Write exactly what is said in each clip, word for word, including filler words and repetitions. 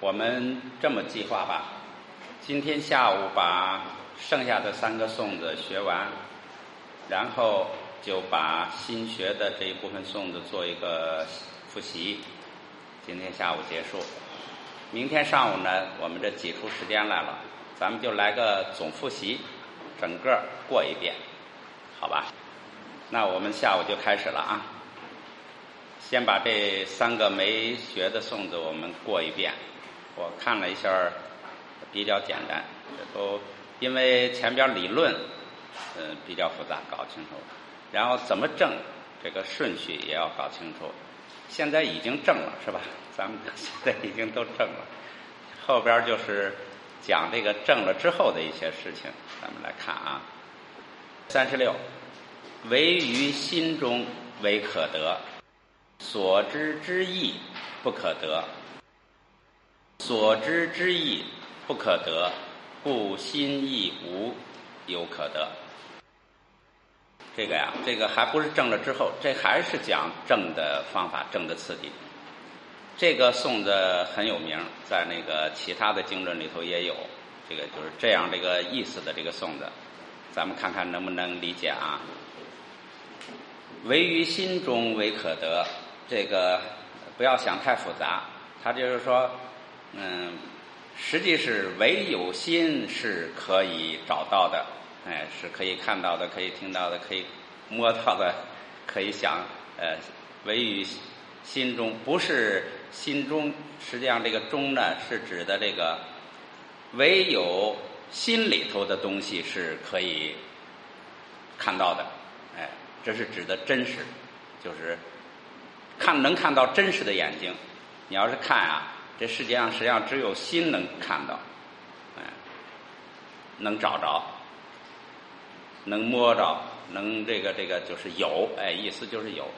我们这么计划吧，今天下午把剩下的三个颂子学完，然后就把新学的这一部分颂子做一个复习。今天下午结束，明天上午呢，我们这挤出时间来了，咱们就来个总复习，整个过一遍，好吧？那我们下午就开始了啊。先把这三个没学的颂子我们过一遍。我看了一下，比较简单，这都因为前边理论嗯、呃、比较复杂，搞清楚，然后怎么正这个顺序也要搞清楚。现在已经正了是吧？咱们现在已经都正了，后边就是讲这个正了之后的一些事情，咱们来看啊。三十六，唯于心中为可得，所知之意不可得，所知之意不可得，故心意无有可得。这个呀，这个还不是正了之后，这还是讲正的方法，正的次第。这个颂子很有名，在那个其他的经论里头也有，这个就是这样这个意思的这个颂子，咱们看看能不能理解啊。唯于心中为可得，这个不要想太复杂，它就是说嗯，实际是唯有心是可以找到的，哎，是可以看到的，可以听到的，可以摸到的，可以想呃唯于心中，不是心中，实际上这个中呢是指的这个唯有心里头的东西是可以看到的，哎，这是指的真实，就是看能看到真实的眼睛。你要是看啊，这世界上实际上只有心能看到，哎，能找着，能摸着，能这个这个就是有，哎，意思就是有。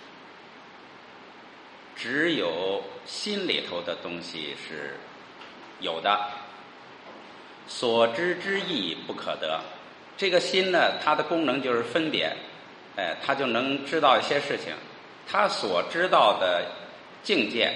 只有心里头的东西是有的，所知之意不可得。这个心呢，它的功能就是分别，哎，它就能知道一些事情。它所知道的境界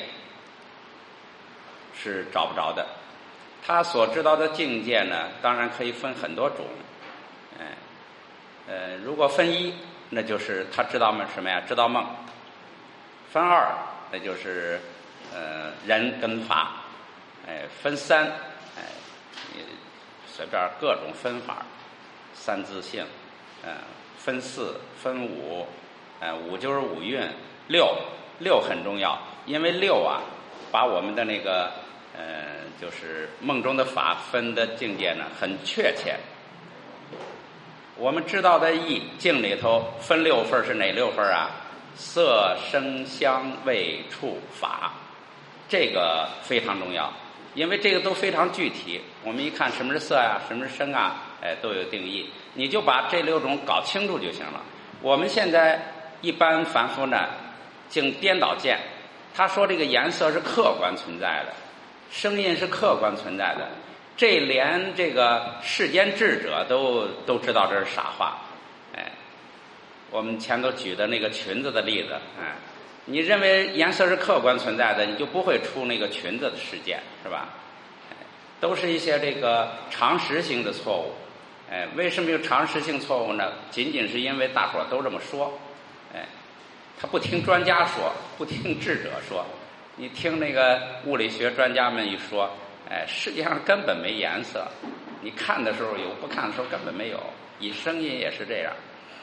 是找不着的。它所知道的境界呢，当然可以分很多种，哎，呃，如果分一，那就是他知道什么呀？知道梦。分二，那就是呃人跟法，哎，分三，哎，你随便各种分法，三自性，嗯、呃，分四，分五，呃，五就是五蕴，六六很重要，因为六啊，把我们的那个呃就是梦中的法分的境界呢很确切。我们知道的意境里头分六份是哪六份啊？色声香味触法，这个非常重要，因为这个都非常具体。我们一看什么是色啊，什么是声啊，哎，都有定义。你就把这六种搞清楚就行了。我们现在一般凡夫呢，竟颠倒见，他说这个颜色是客观存在的，声音是客观存在的，这连这个世间智者都都知道这是傻话，哎。我们前头举的那个裙子的例子，哎，你认为颜色是客观存在的，你就不会出那个裙子的事件，是吧？哎，都是一些这个常识性的错误。哎，为什么有常识性错误呢？仅仅是因为大伙儿都这么说，哎，他不听专家说，不听智者说，你听那个物理学专家们一说，哎，世界上根本没颜色，你看的时候有，不看的时候根本没有，以声音也是这样。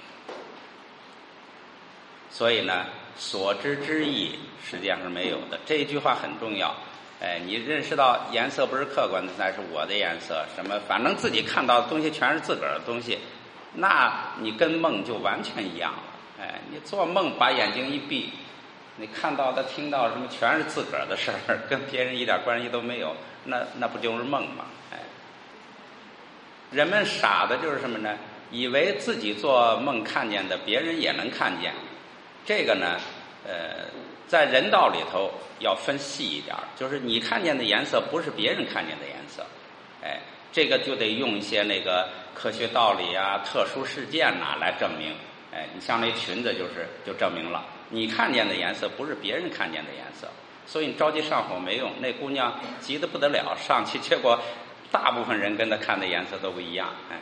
所以呢，所知之意实际上是没有的。这一句话很重要。哎，你认识到颜色不是客观的，那是我的颜色，什么反正自己看到的东西全是自个儿的东西，那你跟梦就完全一样了。哎，你做梦把眼睛一闭，你看到的、听到什么全是自个儿的事儿，跟别人一点关系都没有，那那不就是梦吗？哎，人们傻的就是什么呢？以为自己做梦看见的，别人也能看见。这个呢，呃，在人道里头要分细一点，就是你看见的颜色不是别人看见的颜色，哎，这个就得用一些那个科学道理啊、特殊事件呐、啊、来证明。哎，你像那裙子就是就证明了，你看见的颜色不是别人看见的颜色， 所以你着急上火没用。那姑娘急得不得了，上去结果大部分人跟她看的颜色都不一样。哎，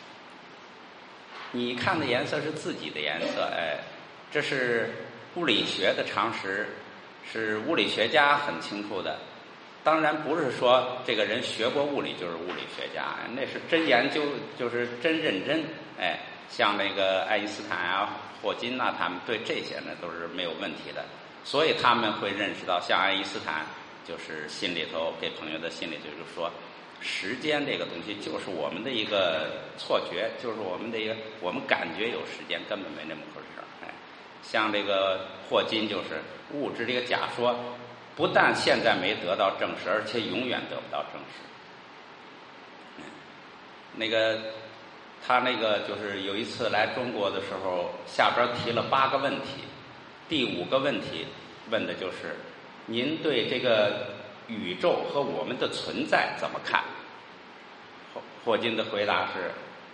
你看的颜色是自己的颜色，哎，这是物理学的常识，是物理学家很清楚的。当然不是说这个人学过物理就是物理学家，那是真研究，就是真认真。哎，像那个爱因斯坦啊、霍金呐、啊，他们对这些呢都是没有问题的，所以他们会认识到，像爱因斯坦就是心里头给朋友的信里就是说，时间这个东西就是我们的一个错觉，就是我们的一个我们感觉有时间，根本没那么回事。哎，像这个霍金就是物质这个假说。不但现在没得到证实，而且永远得不到证实。嗯、那个他那个就是有一次来中国的时候，下边提了八个问题，第五个问题问的就是您对这个宇宙和我们的存在怎么看？霍金的回答是：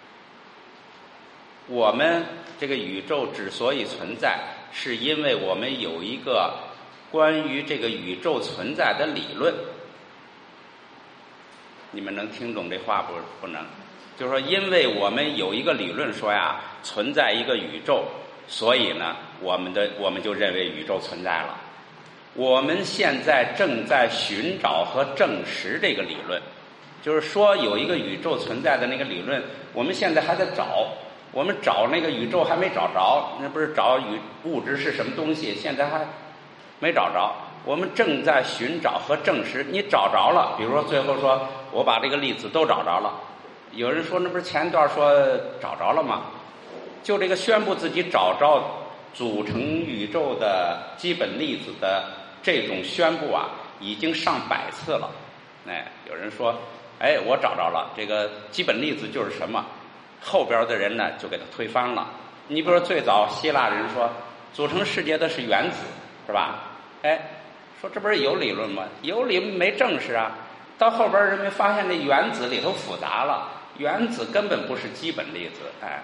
我们这个宇宙之所以存在，是因为我们有一个关于这个宇宙存在的理论。你们能听懂这话不？不能。就是说，因为我们有一个理论说呀，存在一个宇宙，所以呢，我们的我们就认为宇宙存在了。我们现在正在寻找和证实这个理论，就是说有一个宇宙存在的那个理论，我们现在还在找。我们找那个宇宙还没找着，那不是找宇物质是什么东西，现在还没找着，我们正在寻找和证实。你找着了，比如说最后说我把这个粒子都找着了，有人说那不是前一段说找着了吗？就这个宣布自己找着组成宇宙的基本粒子的这种宣布啊，已经上百次了。哎，有人说，哎，我找着了，这个基本粒子就是什么，后边的人呢就给它推翻了。你比如说最早希腊人说组成世界的是原子，是吧？哎，说这不是有理论吗？有理论没证实啊。到后边人们发现这原子里头复杂了，原子根本不是基本粒子。哎，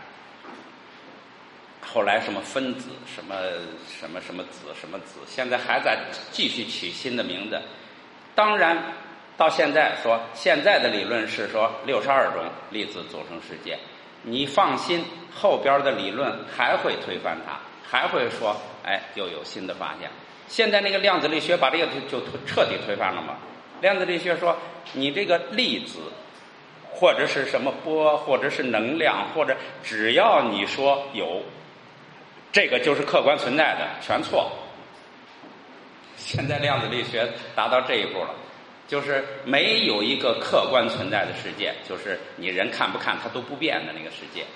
后来什么分子，什么什么什么子，什么子，现在还在继续取新的名字。当然，到现在说现在的理论是说六十二种粒子组成世界，你放心，后边的理论还会推翻它，还会说，哎，又有新的发现。现在那个量子力学把这个就彻底推翻了嘛？量子力学说，你这个粒子，或者是什么波，或者是能量，或者只要你说有，这个就是客观存在的，全错。现在量子力学达到这一步了，就是没有一个客观存在的世界，就是你人看不看它都不变的那个世界。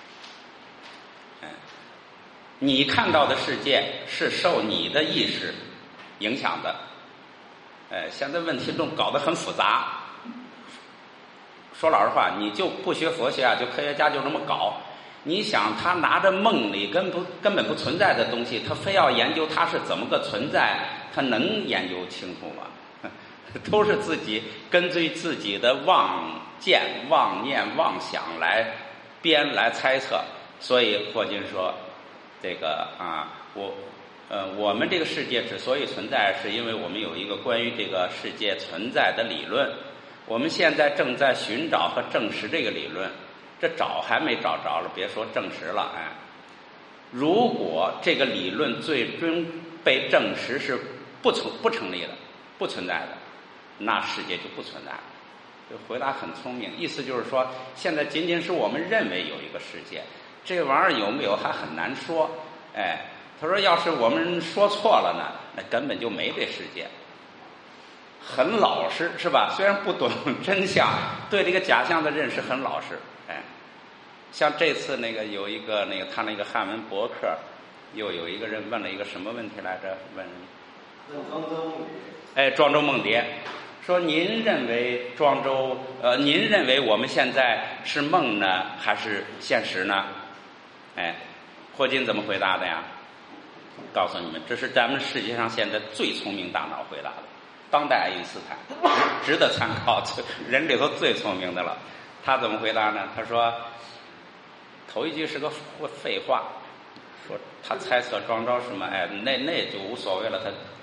你看到的世界是受你的意识影响的。哎，现在问题都搞得很复杂。说老实话，你就不学佛学啊，就科学家就这么搞。你想，他拿着梦里根不根本不存在的东西，他非要研究它是怎么个存在，他能研究清楚吗？都是自己根据自己的妄见、妄念、妄想来编来猜测。所以霍金说。这个啊，我呃，我们这个世界之所以存在，是因为我们有一个关于这个世界存在的理论。我们现在正在寻找和证实这个理论，这找还没找着了，别说证实了。哎，如果这个理论最终被证实是不存不成立的、不存在的，那世界就不存在了。这回答很聪明，意思就是说，现在仅仅是我们认为有一个世界。这玩意儿有没有还很难说。哎，他说要是我们说错了呢，那根本就没这世界。很老实是吧？虽然不懂真相，对这个假象的认识很老实。哎，像这次那个有一个那个他那个汉文博客，又有一个人问了一个什么问题来着？问问庄周梦蝶。 哎，庄周梦蝶说：“您认为庄周呃，您认为我们现在是梦呢，还是现实呢？”哎，霍金怎么回答的呀？告诉你们，这是咱们世界上现在最聪明大脑回答的，当代爱因斯坦，值得参考，人里头最聪明的了。他怎么回答呢？他说，头一句是个废话，说他猜测庄周什么，哎，那那就无所谓了，他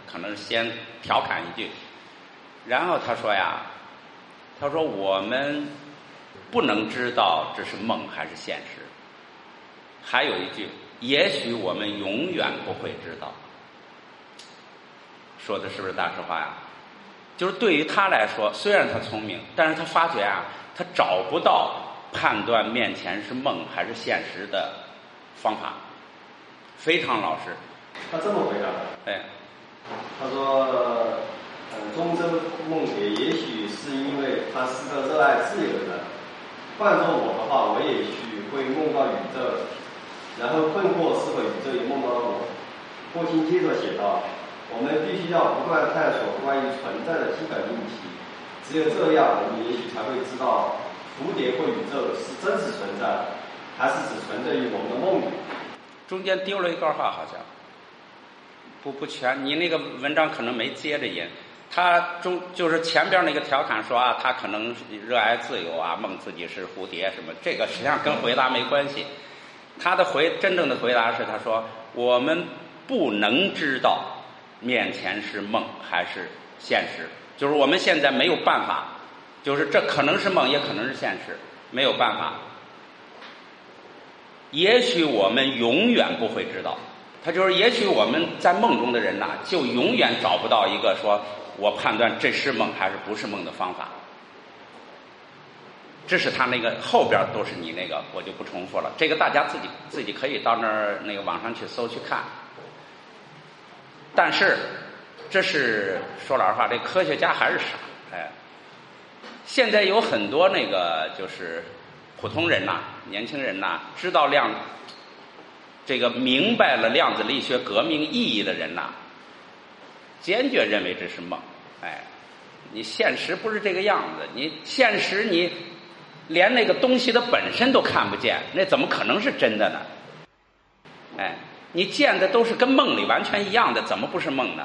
可能先调侃一句，然后他说呀，他说我们不能知道这是梦还是现实。还有一句，也许我们永远不会知道。说的是不是大实话呀？就是对于他来说，虽然他聪明，但是他发觉啊，他找不到判断面前是梦还是现实的方法，非常老实。 他这么回答， 对， 他说，呃，中洲梦蝶也许是因为他是个热爱自由的人，换做我的话，我也许会梦到宇宙，然后困惑是否宇宙也梦到了我。霍金接着写道，我们必须要不断探索关于存在的基本命题，只有这样，我们也许才会知道蝴蝶或宇宙是真实存在，还是只存在于我们的梦里。 中间丢了一段话，好像不不全，你那个文章可能没接着引。他中就是前边那个调侃说啊，他可能热爱自由啊，梦自己是蝴蝶什么，这个实际上跟回答没关系。他的回真正的回答是，他说我们不能知道面前是梦还是现实，就是我们现在没有办法，就是这可能是梦也可能是现实，没有办法。也许我们永远不会知道，他就是也许我们在梦中的人呐、啊，就永远找不到一个说我判断这是梦还是不是梦的方法。这是他那个后边都是你那个，我就不重复了。这个大家自己自己可以到那儿那个网上去搜去看。但是这是说老实话，这科学家还是傻。哎，现在有很多那个就是普通人呐、啊、年轻人呐、啊，知道量这个明白了量子力学革命意义的人呐、啊，坚决认为这是梦。哎，你现实不是这个样子，你现实你连那个东西的本身都看不见，那怎么可能是真的呢？哎，你见的都是跟梦里完全一样的，怎么不是梦呢？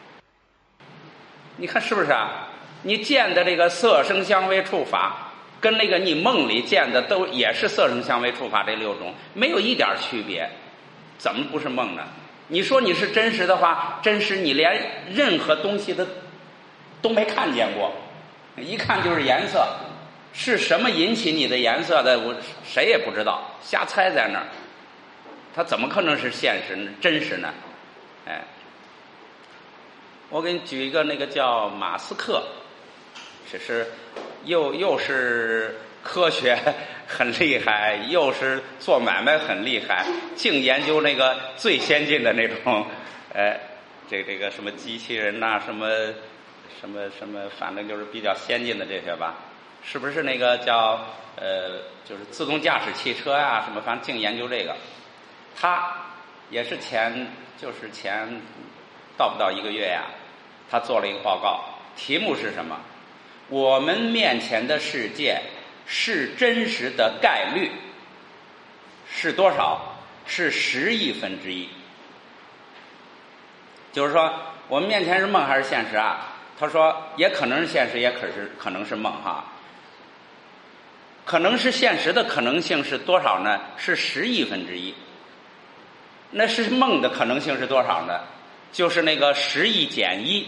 你看是不是啊？你见的这个色声香味触法，跟那个你梦里见的都也是色声香味触法这六种，没有一点区别，怎么不是梦呢？你说你是真实的话，真实你连任何东西的都没看见过，一看就是颜色，是什么引起你的颜色的，我谁也不知道，瞎猜在那儿，它怎么可能是现实真实呢？哎，我给你举一个，那个叫马斯克，这是又又是科学很厉害，又是做买卖很厉害，净研究那个最先进的那种，呃，这这个什么机器人呐、啊，什么什么什么，反正就是比较先进的这些吧。是不是那个叫呃，就是自动驾驶汽车呀、啊，什么，反正净研究这个。他也是前就是前到不到一个月呀、啊，他做了一个报告，题目是什么？我们面前的世界是真实的概率是多少？是十亿分之一。就是说，我们面前是梦还是现实啊？他说，也可能是现实，也可是可能是梦哈。可能是现实的可能性是多少呢？是十亿分之一。那是梦的可能性是多少呢？就是那个十亿减一，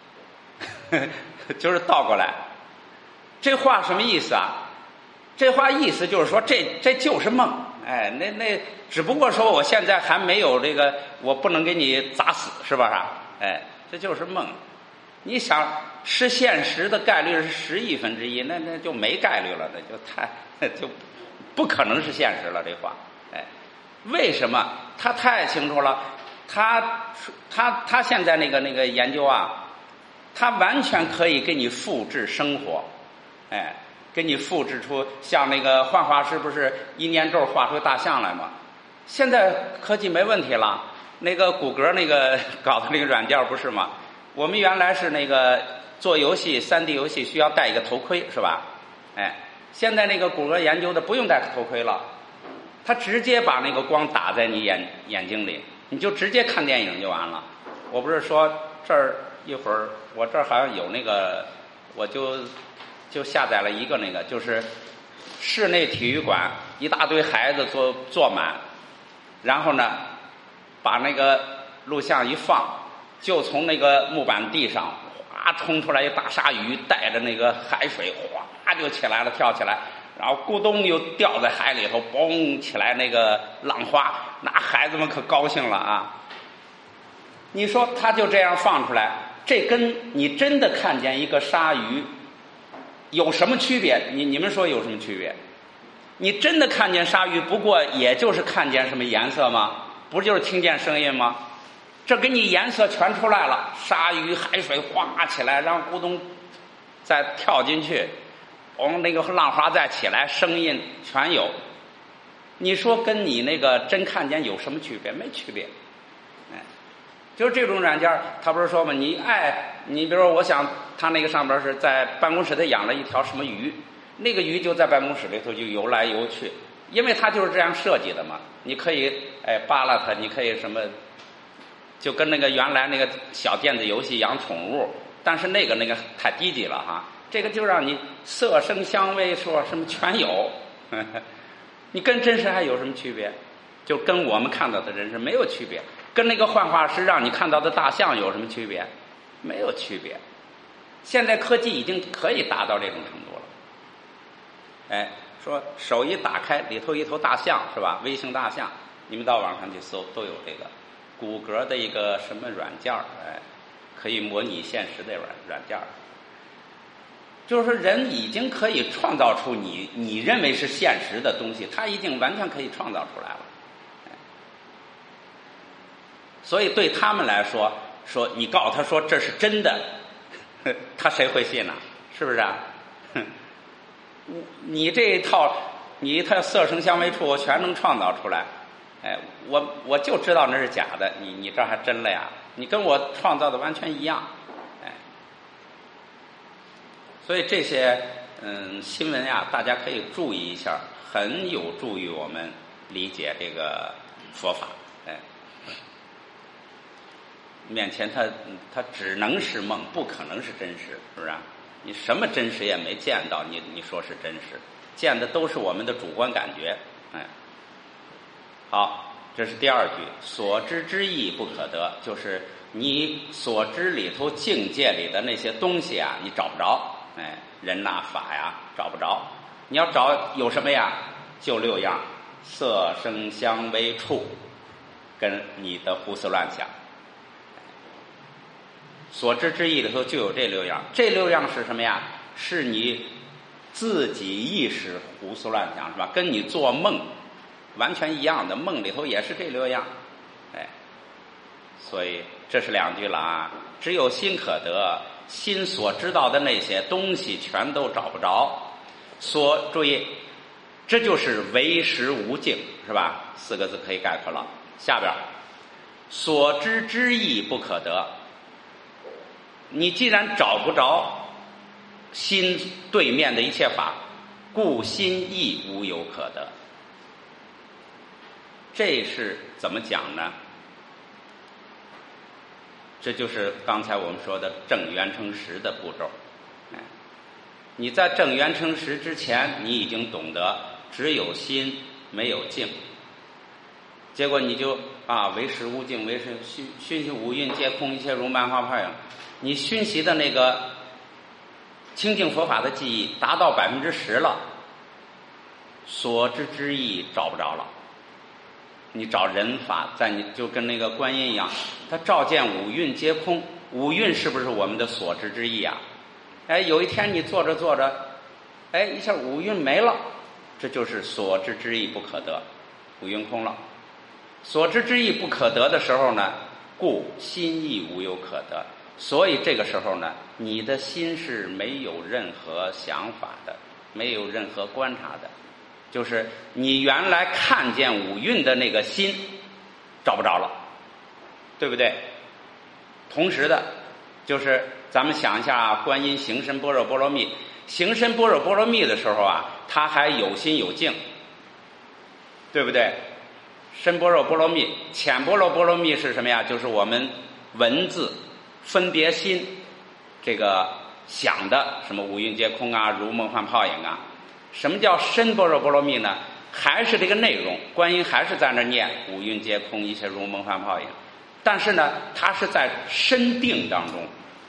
就是倒过来。这话什么意思啊？这话意思就是说，这这就是梦。哎，那那只不过说我现在还没有这个，我不能给你砸死，是吧？哎，这就是梦。你想是现实的概率是十亿分之一，那那就没概率了，那就太就不可能是现实了。这话，哎，为什么？他太清楚了。他他他现在那个那个研究啊，他完全可以给你复制生活，哎，给你复制出像那个幻化师不是一念咒画出大象来吗？现在科技没问题了，那个谷歌那个搞的那个软件不是吗？我们原来是那个做游戏 三 D 游戏需要戴一个头盔是吧？哎，现在那个谷歌研究的不用戴头盔了，他直接把那个光打在你眼眼睛里，你就直接看电影就完了。我不是说这儿一会儿我这儿好像有那个，我就就下载了一个那个，就是室内体育馆一大堆孩子坐坐满，然后呢把那个录像一放， 就从那个木板地上哗冲出来一大鲨鱼，带着那个海水哗就起来了，跳起来，然后咕咚又掉在海里头，嘣起来那个浪花，那孩子们可高兴了啊！你说他就这样放出来，这跟你真的看见一个鲨鱼有什么区别？你你们说有什么区别？你真的看见鲨鱼，不过也就是看见什么颜色吗？不就是听见声音吗？这给你颜色全出来了，鲨鱼海水哗起来，然后咕咚再跳进去，哦，那个浪花再起来，声音全有。你说跟你那个真看见有什么区别？没区别。哎，就是这种软件，他不是说嘛，你爱你比如说，我想他那个上边是在办公室他养了一条什么鱼，那个鱼就在办公室里头就游来游去，因为它就是这样设计的嘛。你可以哎扒拉它，你可以什么，就跟那个原来那个小电子游戏养宠物，但是那个那个太低级了哈。这个就让你色声香味说什么全有，呵呵，你跟真实还有什么区别？就跟我们看到的真实没有区别。跟那个幻化师让你看到的大象有什么区别？没有区别。现在科技已经可以达到这种程度了。哎，说手一打开，里头一头大象是吧？微型大象，你们到网上去搜都有这个谷歌的一个什么软件，哎，可以模拟现实的软软件。就是说，人已经可以创造出你你认为是现实的东西，他已经完全可以创造出来了。所以对他们来说，说你告诉他说这是真的，他谁会信呢？是不是啊？你这一套，你一套色声香味触，我全能创造出来。哎，我我就知道那是假的，你你这还真了呀？你跟我创造的完全一样。哎，所以这些嗯新闻呀，大家可以注意一下，很有助于我们理解这个佛法。哎。面前它它只能是梦，不可能是真实，是不是啊？你什么真实也没见到，你你说是真实，见的都是我们的主观感觉。哎，好，这是第二句，所知之意不可得，就是你所知里头境界里的那些东西啊，你找不着。哎，人呐法呀找不着，你要找有什么呀？就六样，色声香味触，跟你的胡思乱想。所知之意里头就有这六样，这六样是什么呀？是你自己意识胡思乱想，是吧？跟你做梦完全一样的，梦里头也是这六样。哎，所以这是两句了啊。只有心可得，心所知道的那些东西全都找不着。所注意，这就是唯识无境，是吧？四个字可以概括了。下边，所知之意不可得。你既然找不着心对面的一切法，故心亦无有可得。这是怎么讲呢？这就是刚才我们说的证圆成实的步骤。你在证圆成实之前，你已经懂得只有心没有境，结果你就啊唯识无境，唯识熏熏习五蕴皆空，一切如漫画泡影。你熏习的那个清净佛法的记忆达到百分之十了，所知之意找不着了。你找人法，在你就跟那个观音一样，他照见五蕴皆空，五蕴是不是我们的所知之意啊？哎，有一天你坐着坐着，哎，一下五蕴没了，这就是所知之意不可得，五蕴空了。所知之意不可得的时候呢，故心亦无有可得。所以这个时候呢，你的心是没有任何想法的，没有任何观察的，就是你原来看见五蕴的那个心找不着了，对不对？同时的，就是咱们想一下观音行深般若波罗蜜，行深般若波罗蜜的时候啊，他还有心有境，对不对？深般若波罗蜜，浅般若波罗蜜是什么呀？就是我们文字分别心这个想的什么五蕴皆空啊，如梦幻泡影啊。什么叫深般若波罗蜜呢？还是这个内容，观音还是在那念五蕴皆空，一切如梦幻泡影， 但是呢，他是在深定当中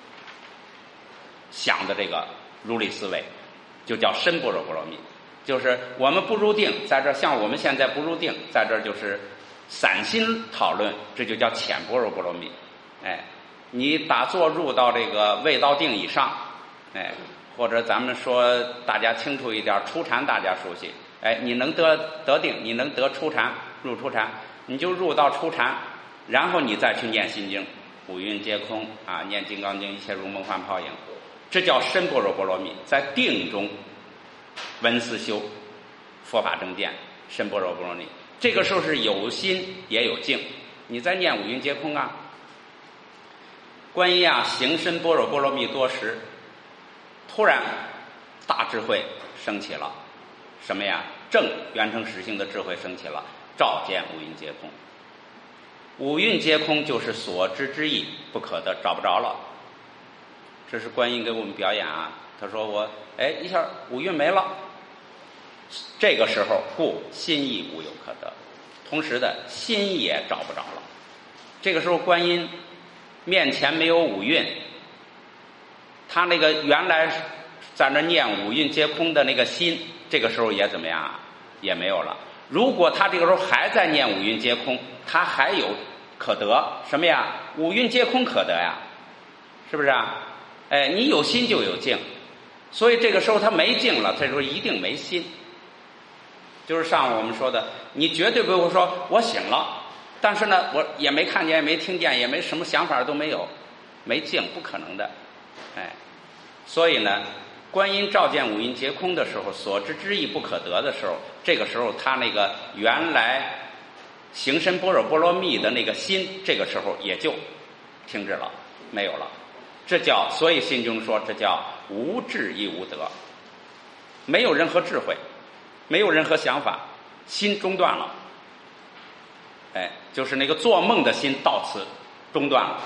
想的这个如理思维，就叫深般若波罗蜜。就是我们不入定，在这儿像我们现在不入定，在这儿就是散心讨论，这就叫浅般若波罗蜜。哎，你打坐入到这个未到定以上，哎，或者咱们说大家清楚一点，初禅大家熟悉，哎，你能得得定，你能得初禅，入初禅，你就入到初禅，然后你再去念心经，五蕴皆空啊，念金刚经，一切如梦幻泡影，这叫深般若波罗蜜，在定中闻思修佛法正见，深般若波罗蜜。这个时候是有心也有境，你在念五蕴皆空啊。观音啊，行深般若波罗蜜多时，突然大智慧升起了，什么呀？正圆成实性的智慧升起了，照见五蕴皆空。五蕴皆空就是所知之意不可得，找不着了。这是观音给我们表演啊，他说我哎一下五蕴没了，这个时候故心意无有可得，同时的心也找不着了。这个时候观音面前没有五蕴，他那个原来在那念五蕴皆空的那个心，这个时候也怎么样啊？也没有了。如果他这个时候还在念五蕴皆空，他还有可得什么呀？五蕴皆空可得呀，是不是啊？哎，你有心就有境，所以这个时候他没境了，这时候一定没心。就是上午我们说的，你绝对不会说我醒了，但是呢我也没看见也没听见也没什么想法都没有，没境，不可能的。哎，所以呢观音照见五蕴皆空的时候，所知之意不可得的时候，这个时候他那个原来行深般若波罗蜜的那个心，这个时候也就停止了，没有了。这叫，所以心中说这叫无智亦无得，没有任何智慧，没有任何想法，心中断了。哎，就是那个做梦的心到此中断了，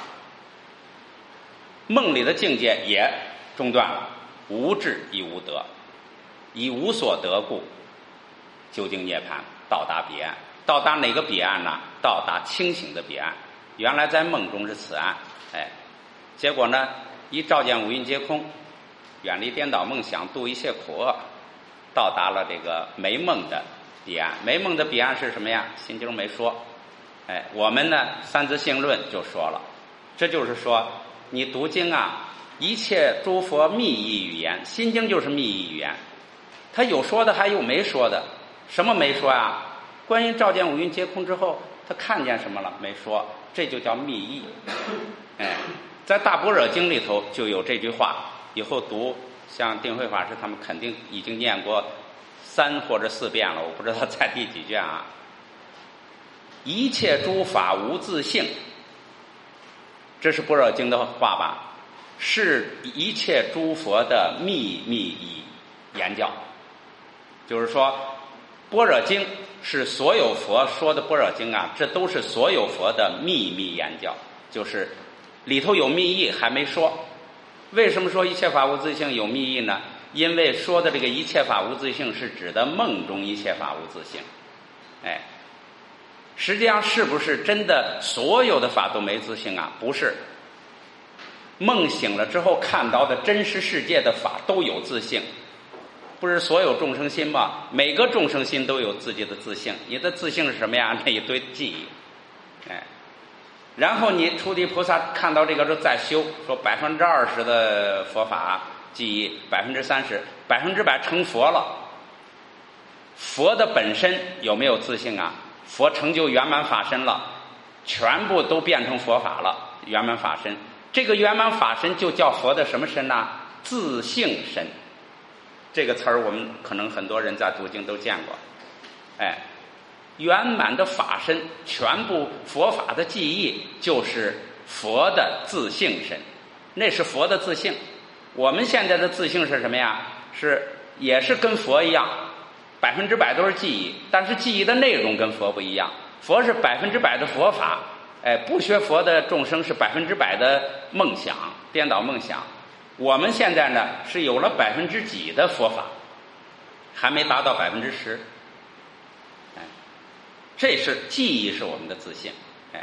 梦里的境界也中断了，无智亦无得，以无所得故，究竟涅槃，到达彼岸。到达哪个彼岸呢？到达清醒的彼岸。原来在梦中是此岸，哎，结果呢，一照见五蕴皆空，远离颠倒梦想，度一切苦厄，到达了这个没梦的彼岸。没梦的彼岸是什么呀？心经没说，哎，我们呢三自性论就说了。这就是说，你读经啊，一切诸佛密意语言，心经就是密意语言，他有说的还有没说的。什么没说啊？观音照见五蕴皆空之后，他看见什么了？没说，这就叫密意。哎，在大般若经里头就有这句话，以后读像定慧法师他们肯定已经念过三或者四遍了，我不知道在第几卷啊。一切诸法无自性，这是般若经的话吧？是一切诸佛的秘密以言教，就是说般若经是所有佛说的般若经啊，这都是所有佛的秘密言教，就是里头有密意还没说。为什么说一切法无自性有密意呢？因为说的这个一切法无自性是指的梦中一切法无自性。哎，实际上是不是真的所有的法都没自性啊？不是。梦醒了之后看到的真实世界的法都有自性，不是所有众生心吗？每个众生心都有自己的自性。你的自性是什么呀？那一堆记忆。哎，然后你初地菩萨看到这个之后再修，说百分之二十的佛法记忆，百分之三十，百分之百成佛了。佛的本身有没有自性啊？佛成就圆满法身了，全部都变成佛法了，圆满法身。这个圆满法身就叫佛的什么身呢？自性身。这个词儿我们可能很多人在读经都见过。哎，圆满的法身，全部佛法的记忆就是佛的自性身，那是佛的自性。我们现在的自性是什么呀？是也是跟佛一样，百分之百都是记忆，但是记忆的内容跟佛不一样。佛是百分之百的佛法，哎，不学佛的众生是百分之百的梦想，颠倒梦想。我们现在呢是有了百分之几的佛法，还没达到百分之十。哎，这是记忆是我们的自性。哎，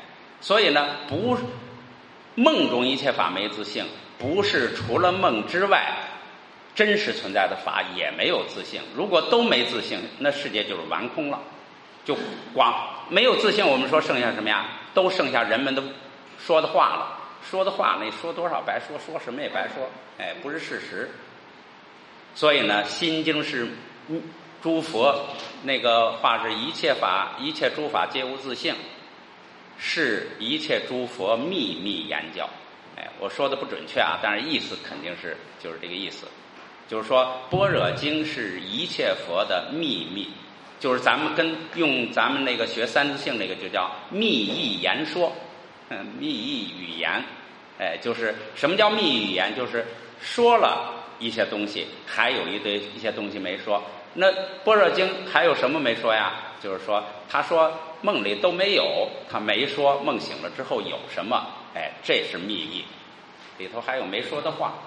所以呢，不梦中一切法没自性，不是除了梦之外真实存在的法也没有自性。如果都没自性，那世界就是完空了，就光没有自性。我们说剩下什么呀？都剩下人们的说的话了。说的话那说多少白说，说什么也白说，哎，不是事实。所以呢，心经是诸佛那个话是一切法一切诸法皆无自性，是一切诸佛秘密言教。哎，我说的不准确啊，但是意思肯定是就是这个意思。就是说般若经是一切佛的秘密，就是咱们跟用咱们那个学三自性那个就叫密意言说，嗯，密意语言。哎，就是什么叫密意语言？就是说了一些东西，还有一堆一些东西没说。那般若经还有什么没说呀？就是说他说梦里都没有，他没说梦醒了之后有什么。哎，这是密意，里头还有没说的话。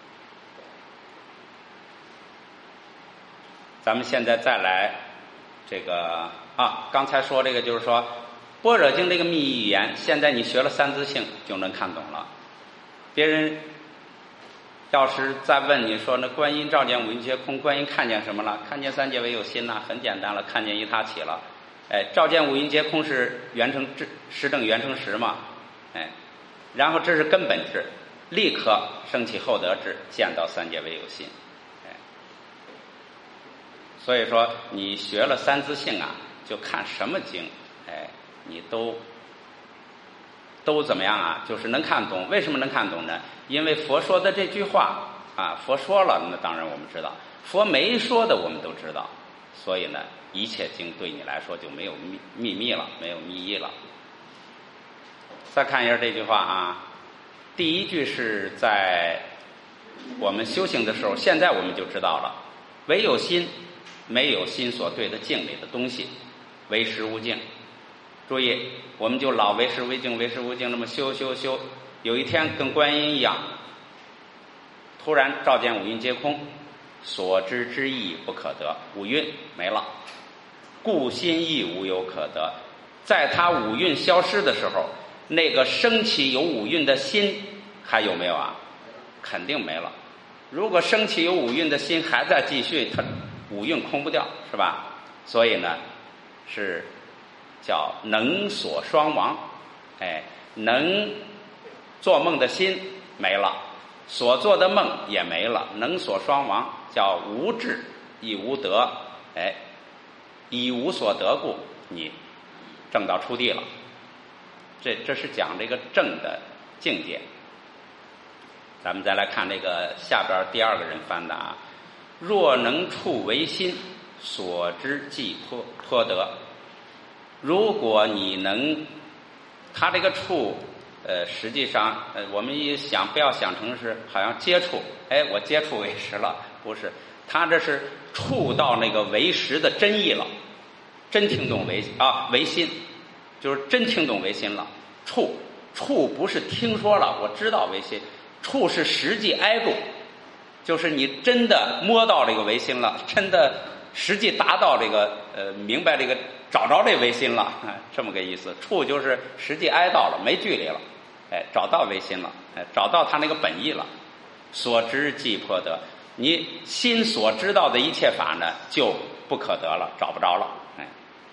咱们现在再来这个啊，刚才说这个就是说般若经这个密意语言，现在你学了三自性就能看懂了。别人要是再问你说那观音照见五蕴皆空，观音看见什么了？看见三界唯有心呐、啊，很简单了，看见一他起了。哎，照见五蕴皆空是圆成智实证圆成实嘛？哎，然后这是根本智，立刻升起后得智，见到三界唯有心。哎，所以说你学了三自性啊，就看什么经，哎，你都。都怎么样啊？就是能看懂。为什么能看懂呢？因为佛说的这句话啊，佛说了，那当然我们知道；佛没说的我们都知道。所以呢，一切经对你来说就没有秘秘密了，没有密意了。再看一下这句话啊，第一句是在我们修行的时候，现在我们就知道了，唯有心，没有心所对的境里的东西，唯实无境。注意，我们就老唯实无境唯实无境那么修修修，有一天跟观音一样，突然照见五蕴皆空，所知之意不可得，五蕴没了，故心亦无有可得。在他五蕴消失的时候，那个升起有五蕴的心还有没有啊？肯定没了。如果升起有五蕴的心还在继续，它五蕴空不掉，是吧？所以呢，是叫能所双亡。哎，能做梦的心没了，所做的梦也没了，能所双亡，叫无智亦无得。哎，以无所得故，你证到初地了。这这是讲这个正的境界。咱们再来看这个下边第二个人翻的啊，若能处唯心，所知即颇颇得。如果你能，他这个处，呃，实际上，呃，我们一想不要想成是好像接触，哎，我接触为实了，不是，他这是触到那个为实的真意了，真听懂唯啊唯心，就是真听懂唯心了。触触不是听说了，我知道唯心，触是实际挨住，就是你真的摸到这个唯心了，真的实际达到这个呃明白这个找着这唯心了，哎，这么个意思。触就是实际挨到了，没距离了，哎，找到唯心了，哎，找到他那个本意了。所知即颇得，你心所知道的一切法呢，就不可得了，找不着了，哎，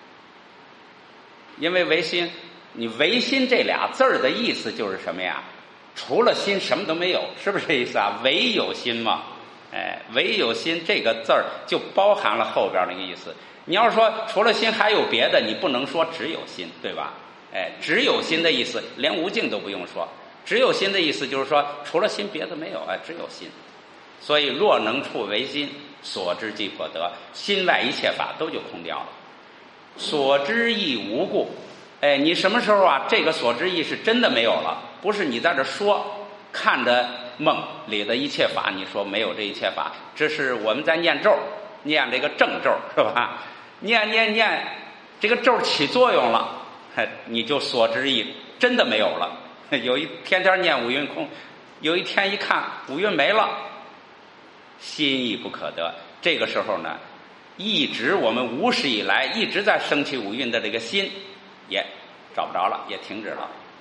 因为唯心，你唯心这俩字儿的意思就是什么呀？除了心什么都没有，是不是这意思啊？唯有心嘛，哎，唯有心这个字儿就包含了后边那个意思。你要是说除了心还有别的，你不能说只有心，对吧？哎，只有心的意思，连无境都不用说，只有心的意思就是说除了心别的没有，哎，只有心。所以若能处唯心，所知即颇得，心外一切法都就空掉了。所知亦无故，哎，你什么时候啊？这个所知意是真的没有了，不是你在这说，看着梦里的一切法，你说没有这一切法，这是我们在念咒，念这个正咒，是吧？念念念，这个咒起作用了，你就所知意真的没有了。有一天天念五蕴空，有一天一看五蕴没了，心亦不可得。这个时候呢，一直我们无始以来一直在升起五蕴的这个心也找不着了，也停止了。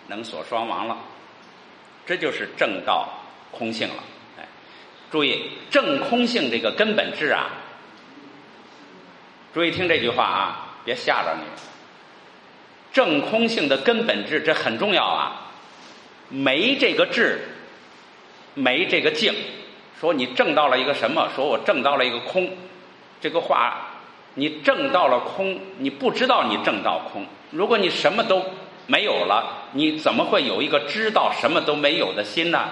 能所双亡了。这就是正道空性了。哎，注意正空性这个根本质啊，注意听这句话啊，别吓着你。正空性的根本质，这很重要啊。没这个质，没这个境。说你证到了一个什么？说我证到了一个空。这个话，你证到了空，你不知道你证到空。如果你什么都没有了，你怎么会有一个知道什么都没有的心呢？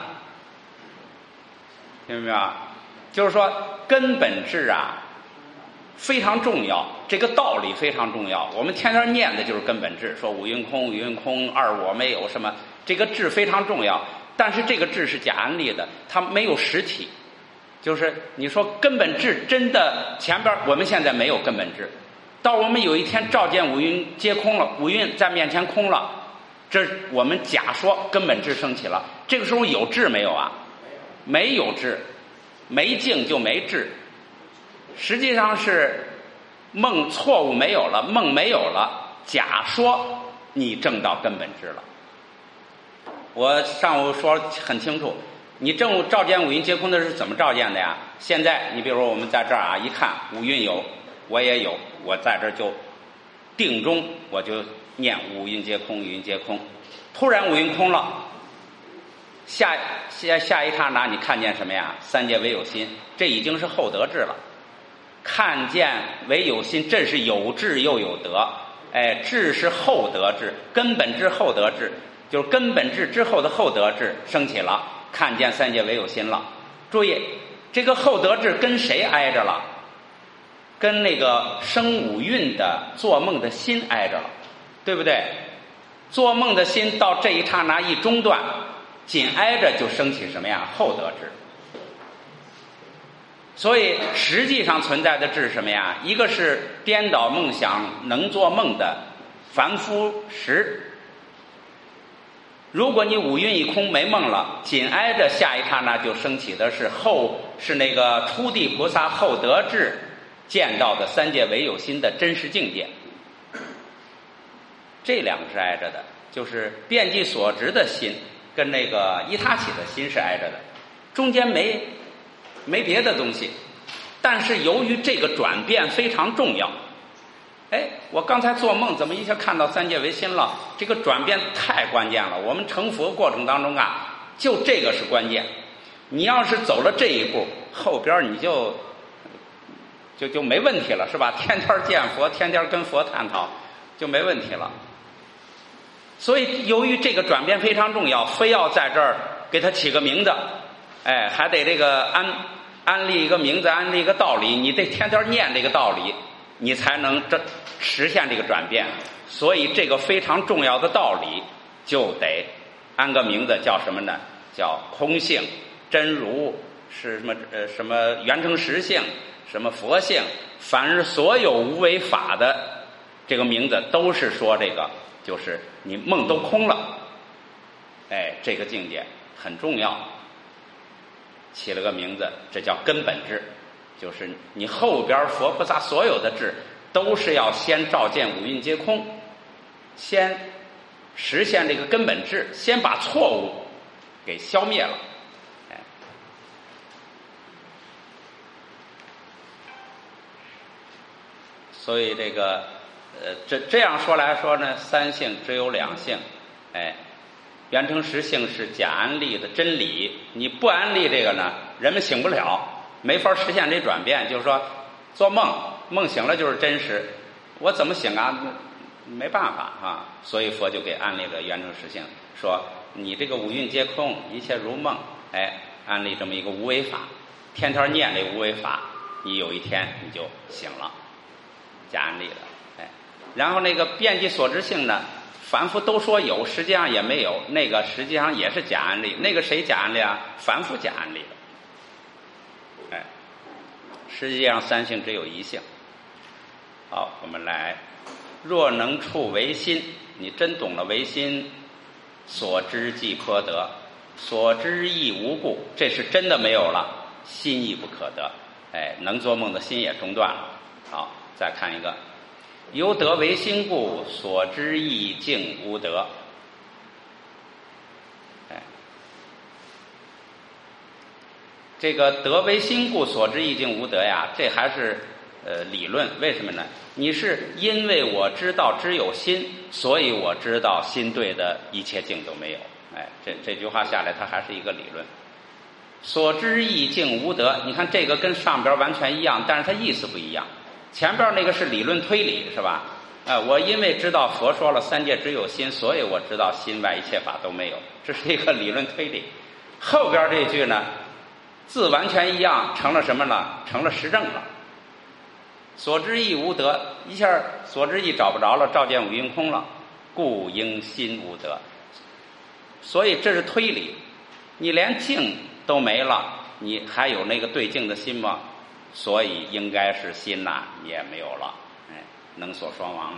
听明白没有？就是说根本质啊非常重要，这个道理非常重要。我们天天念的就是根本质，说五蕴空，五蕴空，二我没有什么，这个质非常重要。但是这个质是假安立的，它没有实体。就是你说根本质真的前边我们现在没有根本质，到我们有一天照见五蕴皆空了，五蕴在面前空了，这我们假说根本质升起了。这个时候有质没有啊？没有质，没境就没质。实际上是梦错误没有了，梦没有了，假说你证到根本质了。我上午说很清楚，你正照见五蕴皆空的是怎么照见的呀？现在你比如说我们在这儿啊，一看五蕴有，我也有，我在这儿就定中，我就念五蕴皆空，五蕴皆空。突然五蕴空了，下下下一刹那你看见什么呀？三界唯有心，这已经是后得智了。看见唯有心，这是有智又有德。哎，智是后得智，根本智后得智，就是根本智之后的后得智升起了，看见三界唯有心了。注意，这个后得智跟谁挨着了？跟那个生五蕴的做梦的心挨着了，对不对？做梦的心到这一刹那一中断，紧挨着就升起什么呀？后得智。所以实际上存在的智是什么呀？一个是颠倒梦想能做梦的凡夫识。如果你五蕴一空没梦了，紧挨着下一刹那就升起的是后是那个初地菩萨后得智见到的三界唯有心的真实境界。这两个是挨着的，就是遍计所执的心跟那个依他起的心是挨着的，中间没没别的东西。但是由于这个转变非常重要，哎，我刚才做梦怎么一下看到三界唯心了？这个转变太关键了。我们成佛过程当中啊，就这个是关键。你要是走了这一步，后边你就就就没问题了，是吧？天天见佛，天天跟佛探讨，就没问题了。所以由于这个转变非常重要，非要在这儿给他起个名字，哎，还得这个安安立一个名字，安立一个道理，你得天天念这个道理，你才能这实现这个转变。所以这个非常重要的道理就得安个名字，叫什么呢？叫空性、真如，是什么呃什么圆成实性，什么佛性，凡是所有无为法的这个名字都是说这个，就是你梦都空了，哎，这个境界很重要。起了个名字，这叫根本智，就是你后边佛菩萨所有的智都是要先照见五蕴皆空，先实现这个根本智，先把错误给消灭了。哎，所以这个呃这这样说来说呢，三性只有两性，哎，圆成实性是假安立的真理，你不安立这个呢，人们醒不了，没法实现这转变。就是说做梦，梦醒了就是真实，我怎么醒啊？没办法啊。所以佛就给安立了圆成实性，说你这个五蕴皆空，一切如梦，哎，安立这么一个无为法，天天念这无为法，你有一天你就醒了，假安立了。哎，然后那个遍计所知性呢，凡夫都说有，实际上也没有，那个实际上也是假安立。那个谁假安立啊？凡夫假安立的。哎，实际上三性只有一性。好，我们来，若能触唯心，你真懂了唯心，所知即颇得，所知亦无故，这是真的没有了，心亦不可得。哎，能做梦的心也中断了。好，再看一个。由得唯心故，所知亦竟无得。 这个得为心故，所知亦竟无得呀，这还是呃理论。为什么呢？你是因为我知道知有心，所以我知道心对的一切境都没有。哎，这这句话下来，它还是一个理论。所知亦竟无得，你看这个跟上边完全一样，但是它意思不一样。前边那个是理论推理，是吧？呃，我因为知道佛说了三界只有心，所以我知道心外一切法都没有，这是一个理论推理。后边这句呢，字完全一样，成了什么了？成了实证了。所知亦无得，一下所知亦找不着了，照见五蕴空了，故应心无得。所以这是推理，你连境都没了，你还有那个对境的心吗？所以应该是心呐、啊、也没有了，哎，能所双亡了。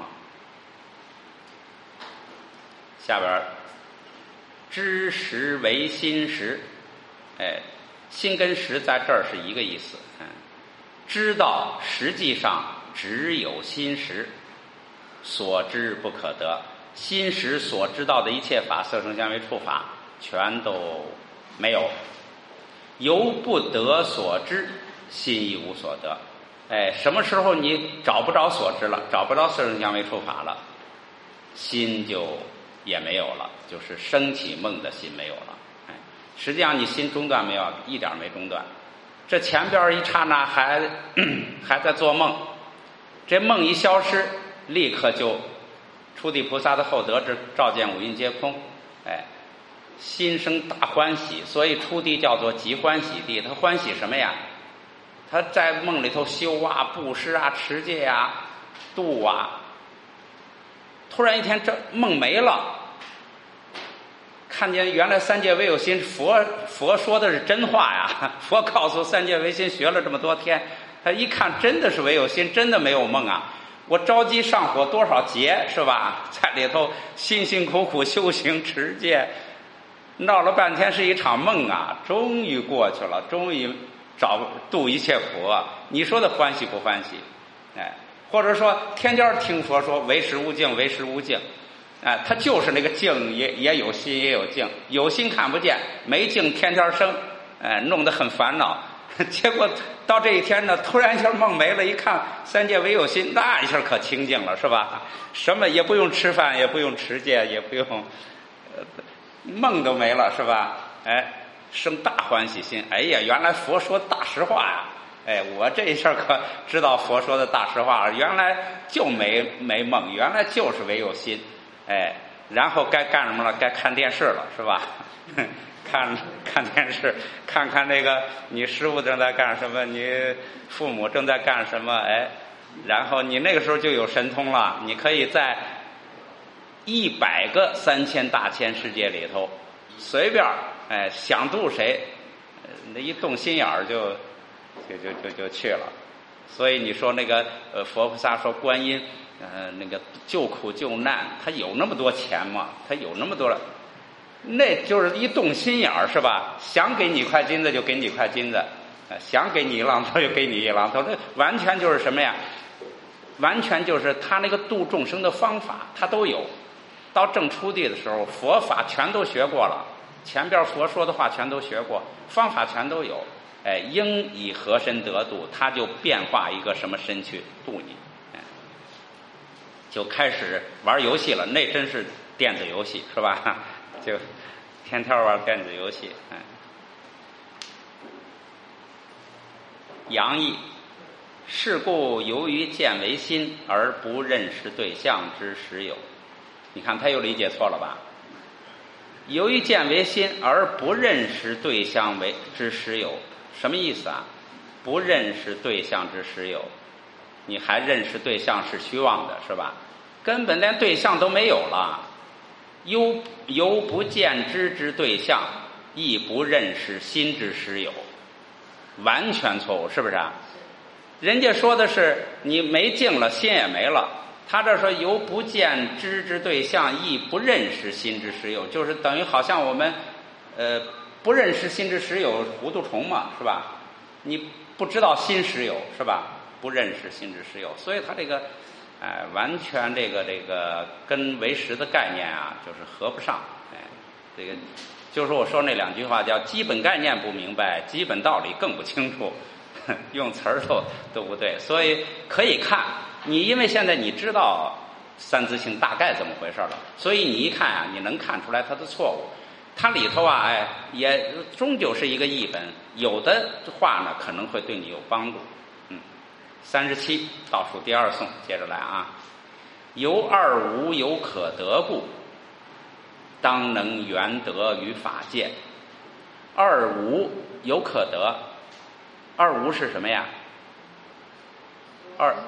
下边知识为心识，哎，心跟识在这儿是一个意思。嗯，知道实际上只有心识，所知不可得。心识所知道的一切法，色声香味触法，全都没有。由不得所知，心亦无所得。哎，什么时候你找不着所知了，找不着色声香味触法了，心就也没有了，就是升起梦的心没有了。哎，实际上你心中断没有？一点没中断。这前边一刹那还还在做梦，这梦一消失，立刻就初地菩萨的厚德智，照见五蕴皆空。哎，心生大欢喜，所以初地叫做极欢喜地。他欢喜什么呀？他在梦里头修啊、布施啊、持戒啊、度啊。突然一天，这梦没了，看见原来三界唯有心，佛佛说的是真话呀。佛告诉三界唯心，学了这么多天，他一看真的是唯有心，真的没有梦啊。我着急上火多少劫是吧？在里头辛辛苦苦修行持戒，闹了半天是一场梦啊，终于过去了，终于找度一切苦啊。你说的欢喜不欢喜？哎，或者说天天听佛说唯识无境，唯识无境，哎，他就是那个境也也有心也有境，有心看不见，没境天天生，哎，弄得很烦恼。结果到这一天呢，突然一下梦没了，一看三界唯有心，那一下可清净了，是吧？什么也不用吃饭，也不用持戒，也不用，呃，梦都没了，是吧？哎，生大欢喜心。哎呀，原来佛说大实话呀！哎，我这一下可知道佛说的大实话了。原来就没没梦，原来就是唯有心。哎，然后该干什么了？该看电视了，是吧？看看电视，看看那个你师父正在干什么，你父母正在干什么，哎，然后你那个时候就有神通了，你可以在一百个三千大千世界里头随便哎想度谁，那一动心眼儿就就就就就去了。所以你说那个呃佛菩萨说观音呃那个救苦救难，他有那么多钱吗？他有那么多了。那就是一动心眼儿，是吧？想给你一块金子就给你一块金子，想给你一榔头就给你一榔头，这完全就是什么呀？完全就是他那个度众生的方法，他都有。到正初地的时候，佛法全都学过了，前边佛说的话全都学过，方法全都有。哎，应以何身得度，他就变化一个什么身去度你，哎，就开始玩游戏了。那真是电子游戏，是吧？就天天玩电子游戏。哎，洋译，是故由于见为心而不认识对象之实有。你看他又理解错了吧？由于见为心而不认识对象为之实有，什么意思啊？不认识对象之实有，你还认识对象是虚妄的，是吧？根本连对象都没有了。由由不见知之对象，亦不认识心之实有，完全错误，是不是啊？人家说的是你没境了，心也没了。他这说由不见知之对象，亦不认识心之实有，就是等于好像我们呃不认识心之实有，糊涂虫嘛，是吧？你不知道心实有，是吧？不认识心之实有，所以他这个哎、呃，完全这个这个跟唯识的概念啊，就是合不上。哎，这个就是我说那两句话叫基本概念不明白，基本道理更不清楚，用词儿都都不对。所以可以看你，因为现在你知道三字性大概怎么回事了，所以你一看啊，你能看出来它的错误。它里头啊，哎，也终究是一个译本，有的话呢可能会对你有帮助。嗯，三十七倒数第二颂，接着来啊。由二无有可得故，当能圆得于法界。二无有可得，二无是什么呀？二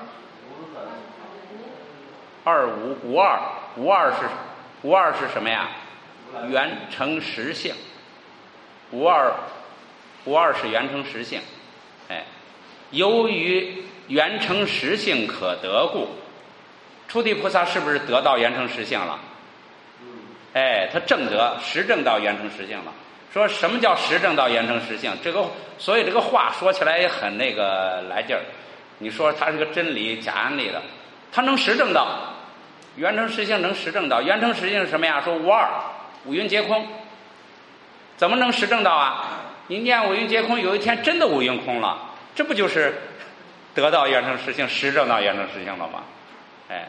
二无无二，无二是无二是什么呀？圆成实性。无二无二是圆成实性。哎，由于圆成实性可得故，初地菩萨是不是得到圆成实性了？哎，他证得实证到圆成实性了。说什么叫实证到圆成实性？这个所以这个话说起来也很那个来劲儿。你说它是个真理假安利的，他能实证到圆成实性，能实证到圆成实性是什么呀？说无二，五蕴皆空，怎么能实证到啊？你念五蕴皆空，有一天真的五蕴空了，这不就是得到圆成实性，实证到圆成实性了吗？哎。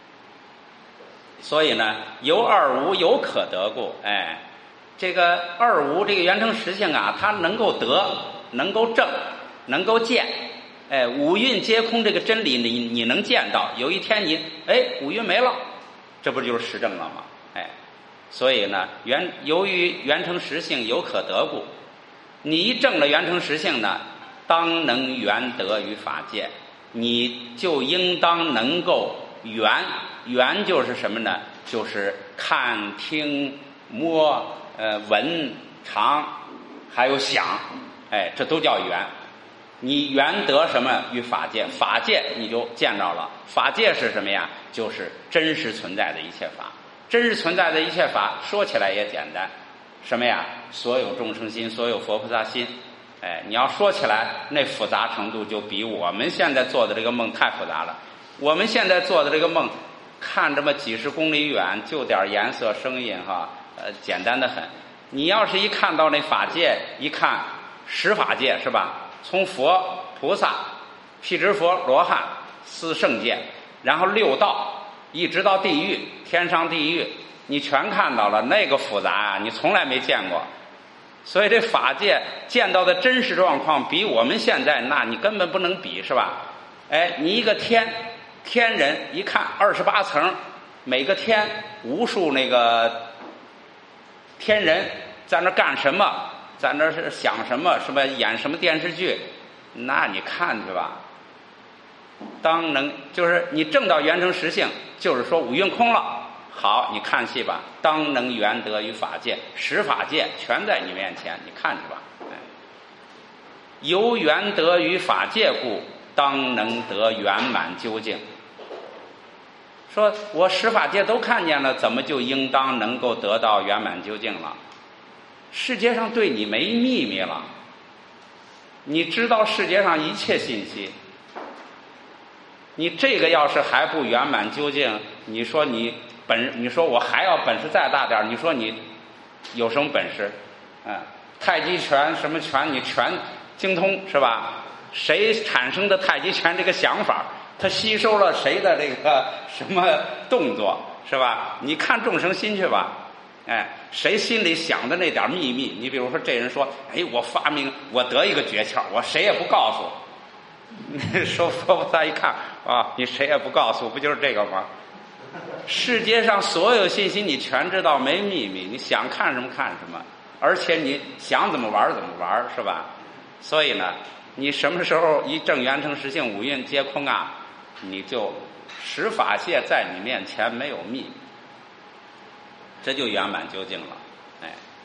所以呢，由二无有可得故，哎，这个二无这个圆成实性啊，它能够得，能够证，能够见，哎，五蕴皆空这个真理你你能见到，有一天你哎五蕴没了，这不就是实证了吗？哎，所以呢，圆由于圆成实性有可得故，你一证了圆成实性呢，当能圆得于法界，你就应当能够圆。圆就是什么呢？就是看听摸呃闻尝还有想，哎，这都叫圆。你圆得什么于法界？法界你就见着了。法界是什么呀？就是真实存在的一切法。真实存在的一切法说起来也简单，什么呀？所有众生心，所有佛菩萨心。哎，你要说起来那复杂程度就比我们现在做的这个梦太复杂了。我们现在做的这个梦看这么几十公里远，就点颜色声音哈，呃，简单的很。你要是一看到那法界，一看十法界是吧？从佛、菩萨、辟支佛、罗汉、四圣界，然后六道，一直到地狱，天上地狱，你全看到了，那个复杂啊，你从来没见过。所以这法界见到的真实状况，比我们现在那你根本不能比，是吧？哎，你一个天。天人一看二十八层，每个天无数那个天人在那干什么，在那是想什么，是吧？演什么电视剧，那你看去吧。当能就是你证到圆成实性，就是说五蕴空了，好，你看戏吧。当能圆得于法界，十法界全在你面前，你看去吧。哎，由圆得于法界故，当能得圆满究竟。说我十法界都看见了，怎么就应当能够得到圆满究竟了？世界上对你没秘密了，你知道世界上一切信息。你这个要是还不圆满究竟，你说你本你说我还要本事再大点，你说你有什么本事？嗯，太极拳什么拳你全精通是吧？谁产生的太极拳这个想法？他吸收了谁的这个什么动作是吧？你看众生心去吧，哎，谁心里想的那点秘密？你比如说这人说，哎，我发明，我得一个诀窍，我谁也不告诉。说佛菩萨一看啊，你谁也不告诉，不就是这个吗？世界上所有信息你全知道，没秘密，你想看什么看什么，而且你想怎么玩怎么玩，是吧？所以呢，你什么时候一证圆成实性，五蕴皆空啊？你就十法界在你面前没有秘密，这就圆满究竟了。哎，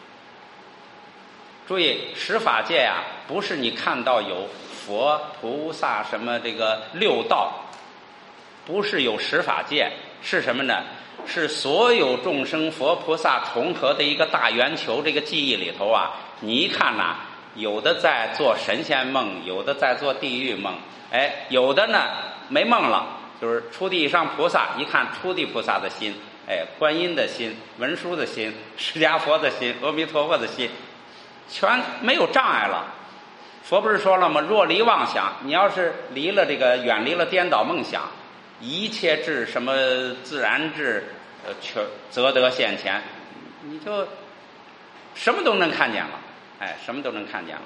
注意十法界呀、啊，不是你看到有佛菩萨什么这个六道，不是有十法界，是什么呢？是所有众生佛菩萨重合的一个大圆球。这个记忆里头啊，你一看呐、啊，有的在做神仙梦，有的在做地狱梦，哎，有的呢没梦了，就是初地以上菩萨，一看初地菩萨的心， 哎，观音的心、文殊的心、释迦佛的心、阿弥陀佛的心，全没有障碍了。佛不是说了吗？若离妄想，你要是离了这个，远离了颠倒梦想，一切智什么自然智，呃，全则得现前，你就什么都能看见了，哎，什么都能看见了。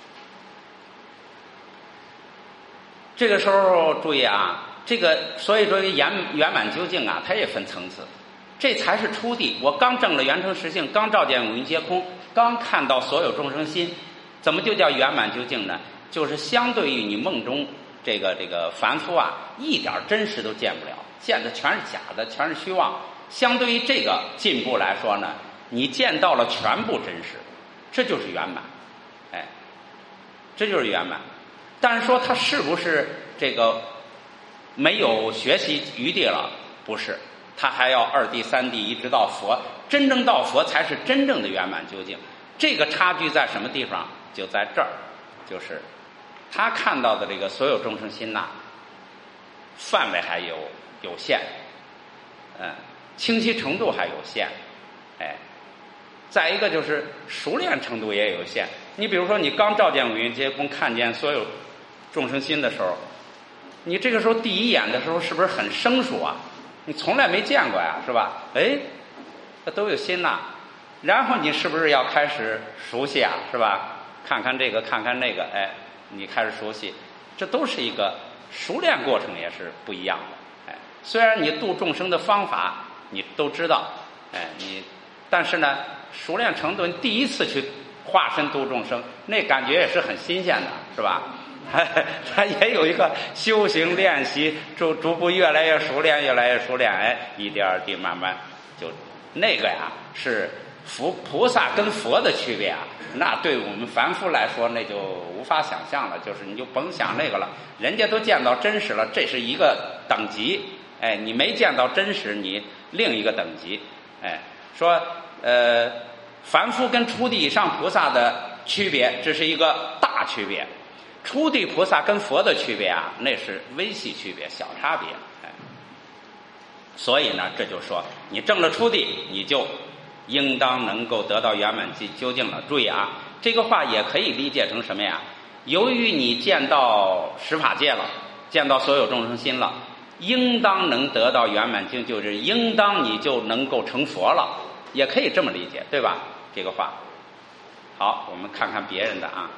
这个时候注意啊，这个所以说圆圆满究竟啊，它也分层次。这才是初地，我刚证了圆成实性，刚照见五蕴皆空，刚看到所有众生心，怎么就叫圆满究竟呢？就是相对于你梦中这个这个凡夫啊，一点真实都见不了，见的全是假的，全是虚妄。相对于这个进步来说呢，你见到了全部真实，这就是圆满，哎，这就是圆满。但是说他是不是这个没有学习余地了？不是，他还要二地三地一直到佛，真正到佛才是真正的圆满究竟。这个差距在什么地方？就在这儿，就是他看到的这个所有众生心呐，范围还有有限，嗯，清晰程度还有限，哎，再一个就是熟练程度也有限。你比如说，你刚照见五蕴皆空，看见所有众生心的时候，你这个时候第一眼的时候是不是很生疏啊？你从来没见过呀，是吧？哎，这都有心呐。然后你是不是要开始熟悉啊？是吧？看看这个，看看那个，哎，你开始熟悉，这都是一个熟练过程，也是不一样的。哎，虽然你度众生的方法你都知道，哎，你但是呢，熟练程度，你第一次去化身度众生，那感觉也是很新鲜的，是吧？他也有一个修行练习，逐逐步越来越熟练，越来越熟练，哎，一点二滴慢慢就那个呀，是佛菩萨跟佛的区别啊，那对我们凡夫来说那就无法想象了，就是你就甭想那个了，人家都见到真实了，这是一个等级，哎，你没见到真实，你另一个等级，哎，说呃，凡夫跟初地以上菩萨的区别，这是一个大区别。初地菩萨跟佛的区别啊，那是微细区别，小差别。哎，所以呢，这就说你证了初地，你就应当能够得到圆满究竟了。注意啊，这个话也可以理解成什么呀？由于你见到十法界了，见到所有众生心了，应当能得到圆满究竟，就是应当你就能够成佛了，也可以这么理解，对吧？这个话。好，我们看看别人的啊。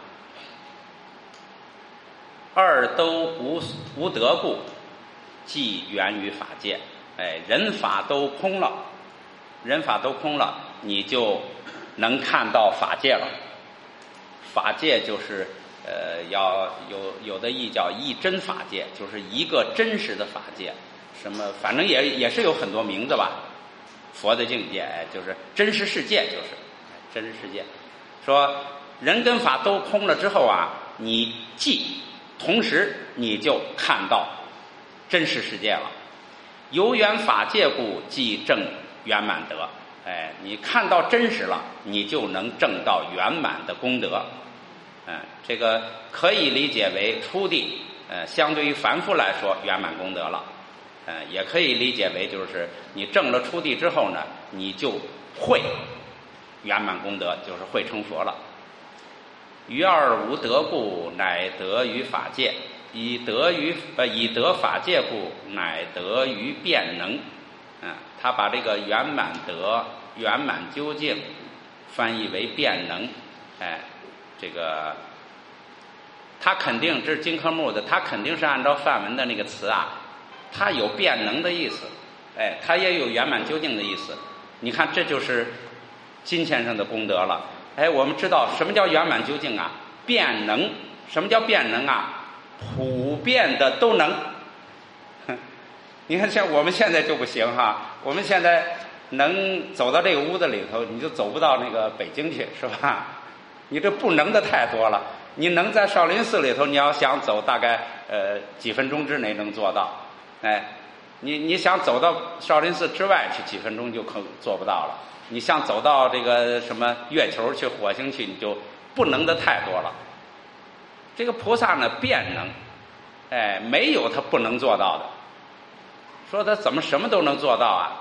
二都无无得故，即源于法界。哎，人法都空了，人法都空了，你就能看到法界了。法界就是呃，要有有的译叫一真法界，就是一个真实的法界。什么，反正也也是有很多名字吧。佛的境界，哎，就是真实世界，就是真实世界。说人跟法都空了之后啊，你即同时你就看到真实世界了。由缘法界故，即证圆满德。哎，你看到真实了，你就能证到圆满的功德。嗯，这个可以理解为初地，呃，相对于凡夫来说圆满功德了。呃，也可以理解为就是你证了初地之后呢，你就会圆满功德，就是会成佛了。于二无得故，乃得于法界；以得于呃以得法界故，乃得于辩能。嗯，他把这个圆满德、圆满究竟翻译为辩能。哎，这个他肯定这是金科目的，他肯定是按照梵文的那个词啊，他有辩能的意思，哎，他也有圆满究竟的意思。你看，这就是金先生的功德了。哎，我们知道什么叫圆满究竟啊？辩能，什么叫辩能啊？普遍的都能。你看，像我们现在就不行哈，我们现在能走到这个屋子里头，你就走不到那个北京去，是吧？你这不能的太多了。你能在少林寺里头，你要想走，大概呃几分钟之内能做到。哎，你你想走到少林寺之外去，几分钟就可做不到了。你想走到这个什么月球去、火星去，你就不能的太多了。这个菩萨呢，辩能，哎，没有他不能做到的。说他怎么什么都能做到啊？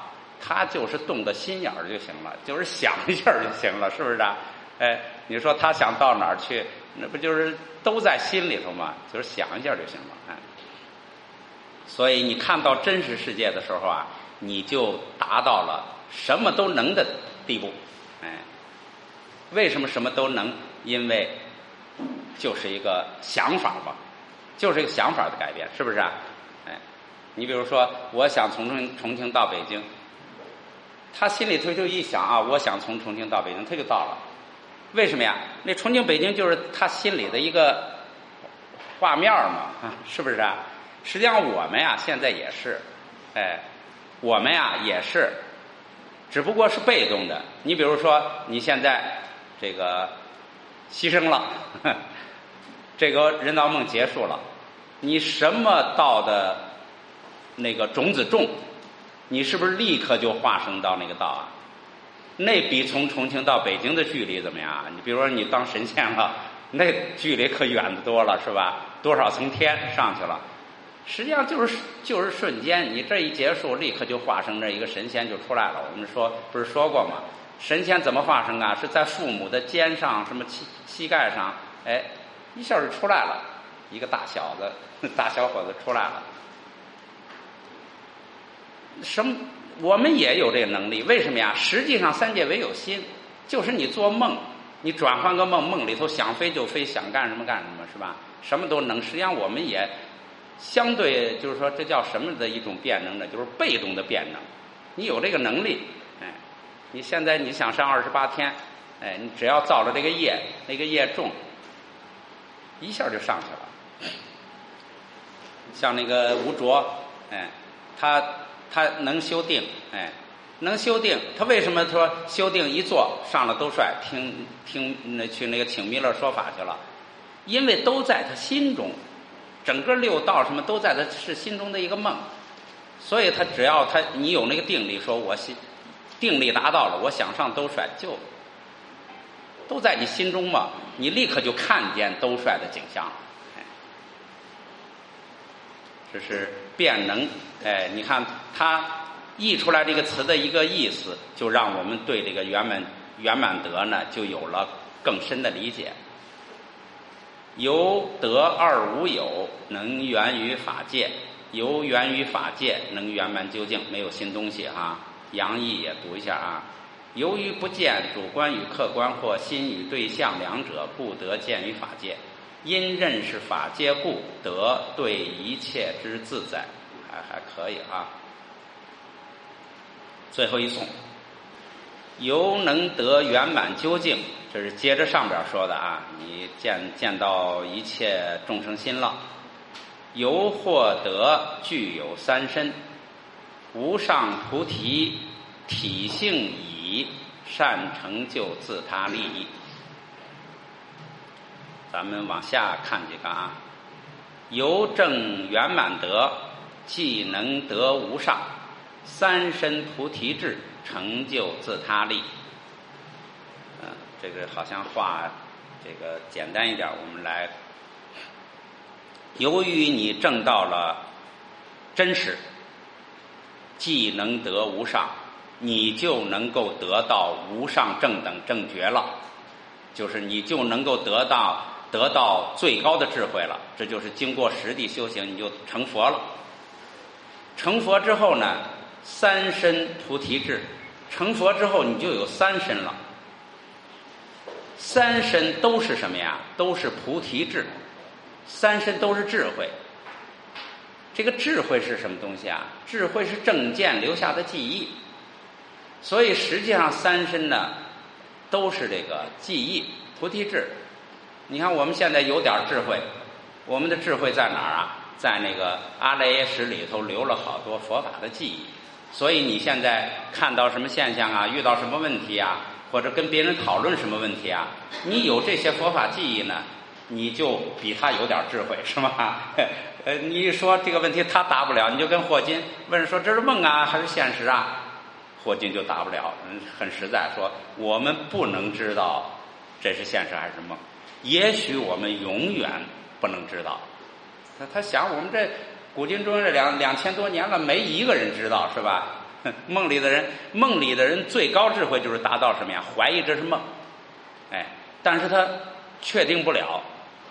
他就是动个心眼儿就行了，就是想一下就行了，是不是啊？哎，你说他想到哪儿去，那不就是都在心里头吗？就是想一下就行了。哎，所以你看到真实世界的时候啊，你就达到了什么都能的地步。哎，为什么什么都能？因为就是一个想法吧，就是一个想法的改变，是不是啊？哎，你比如说，我想从重重庆到北京，他心里头就一想啊，我想从重庆到北京，他就到了。为什么呀？那重庆北京就是他心里的一个画面嘛，啊，是不是啊？实际上我们呀，现在也是，哎，我们呀也是，只不过是被动的。你比如说，你现在这个牺牲了，呵，这个人造梦结束了，你什么道的那个种子种，你是不是立刻就化生到那个道啊？那比从重庆到北京的距离怎么样？你比如说你当神仙了，那距离可远得多了，是吧？多少层天上去了？实际上就是就是瞬间，你这一结束，立刻就化生这一个神仙就出来了。我们说不是说过吗？神仙怎么化生啊？是在父母的肩上，什么膝膝盖上，哎，一下就出来了，一个大小子、大小伙子出来了。什么？我们也有这个能力，为什么呀？实际上三界唯有心，就是你做梦，你转换个梦，梦里头想飞就飞，想干什么干什么，是吧？什么都能。实际上我们也相对就是说，这叫什么的一种变能呢？就是被动的变能。你有这个能力，哎，你现在你想上二十八天，哎，你只要造了这个业，那个业重，一下就上去了。像那个吴卓，哎，他。他能修定，哎，能修定。他为什么说修定一做上了兜率，听听那去那个请弥勒说法去了？因为都在他心中，整个六道什么都在他是心中的一个梦，所以他只要他你有那个定力，说我心定力达到了，我想上兜率就都在你心中嘛，你立刻就看见兜率的景象了。哎，这是变能。哎，你看他译出来这个词的一个意思，就让我们对这个圆满圆满德呢，就有了更深的理解。由德二无有，能源于法界；由源于法界，能圆满究竟。没有新东西啊，杨毅也读一下啊。由于不见主观与客观或心与对象两者，故得见于法界。因认识法界故，得对一切之自在。还还可以啊。最后一颂，由能得圆满究竟，这是接着上边说的啊。你见见到一切众生心了，由获得具有三身，无上菩提体性已，善成就自他利益。咱们往下看几个啊。由正圆满德，既能得无上三身菩提智，成就自他利。嗯、呃，这个好像话这个简单一点，我们来。由于你证到了真实，既能得无上，你就能够得到无上正等正觉了，就是你就能够得到得到最高的智慧了。这就是经过实地修行，你就成佛了。成佛之后呢，三身菩提智，成佛之后你就有三身了。三身都是什么呀？都是菩提智，三身都是智慧。这个智慧是什么东西啊？智慧是正见留下的记忆。所以实际上三身呢都是这个记忆菩提智。你看我们现在有点智慧，我们的智慧在哪儿啊？在那个阿赖耶识里头留了好多佛法的记忆。所以你现在看到什么现象啊，遇到什么问题啊，或者跟别人讨论什么问题啊，你有这些佛法记忆呢，你就比他有点智慧，是吗？呃，你一说这个问题他答不了，你就跟霍金问说这是梦啊还是现实啊？霍金就答不了，很实在说我们不能知道这是现实还是梦，也许我们永远不能知道。他他想我们这古今中这两两千多年了，没一个人知道，是吧？ 梦里的人，梦里的人最高智慧就是达到什么呀？怀疑这是梦，哎，但是他确定不了，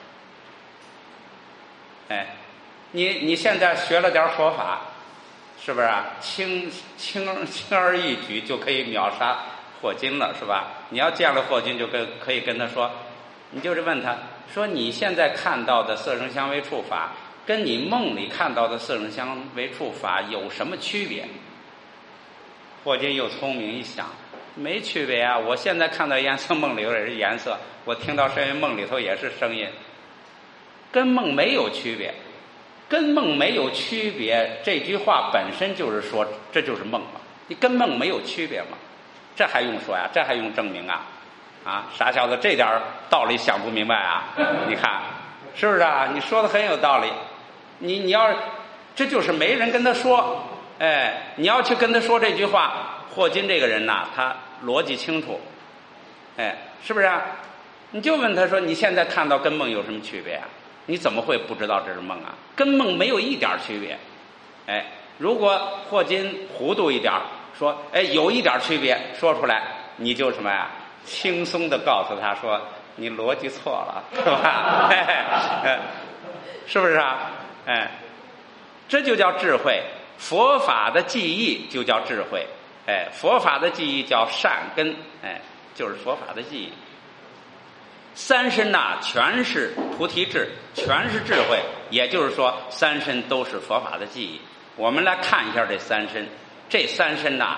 哎，你你现在学了点佛法，是不是啊？轻轻轻而易举就可以秒杀霍金了，是吧？你要见了霍金，就跟可以跟他说，你就是问他说，你现在看到的色声香味触法，跟你梦里看到的色声香味触法有什么区别？霍金又聪明一想，没区别啊！我现在看到颜色，梦里头也是颜色；我听到声音，梦里头也是声音，跟梦没有区别。跟梦没有区别，这句话本身就是说，这就是梦嘛。你跟梦没有区别嘛？这还用说呀？这还用证明啊？啊，傻小子，这点道理想不明白啊？你看，是不是啊？你说的很有道理。你你要，这就是没人跟他说。哎，你要去跟他说这句话，霍金这个人呐，他逻辑清楚，哎，是不是啊？你就问他说，你现在看到跟梦有什么区别啊？你怎么会不知道这是梦啊？跟梦没有一点区别。哎，如果霍金糊涂一点说，哎，有一点区别说出来，你就什么呀？轻松的告诉他说，你逻辑错了，是吧？哎，是不是啊？哎，这就叫智慧。佛法的记忆就叫智慧，哎，佛法的记忆叫善根，哎，就是佛法的记忆。三身呐，全是菩提智，全是智慧，也就是说，三身都是佛法的记忆。我们来看一下这三身，这三身呐，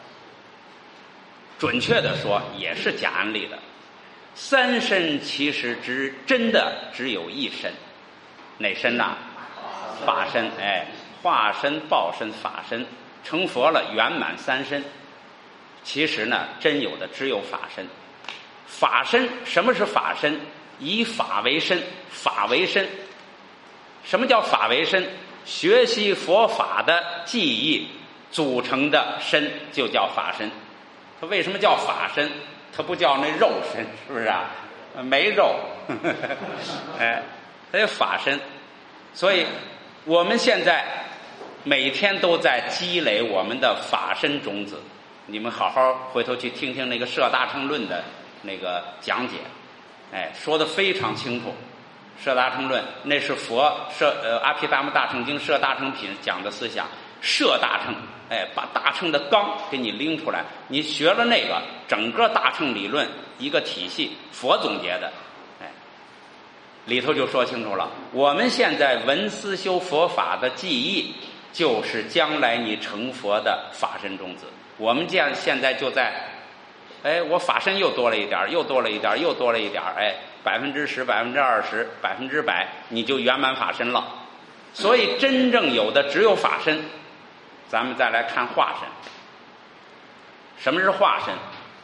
准确的说也是假案例的。三身其实只真的只有一身，哪身呐？法身，哎。化身、报身、法身，成佛了，圆满三身。其实呢，真有的只有法身。法身，什么是法身？以法为身，法为身。什么叫法为身？学习佛法的记忆组成的身就叫法身。它为什么叫法身？它不叫那肉身，是不是啊？没肉，呵呵哎，它叫法身。所以我们现在每天都在积累我们的法身种子，你们好好回头去听听那个《摄大乘论》的那个讲解，哎，说的非常清楚。《摄大乘论》那是佛摄呃《阿毗达摩大乘经》摄大乘品讲的思想，摄大乘，哎，把大乘的纲给你拎出来，你学了那个整个大乘理论一个体系，佛总结的，哎，里头就说清楚了。我们现在闻思修佛法的记忆，就是将来你成佛的法身种子。我们这样现在就在，哎，我法身又多了一点，又多了一点，又多了一点，哎，百分之十、百分之二十、百分之百，你就圆满法身了。所以真正有的只有法身。咱们再来看化身。什么是化身？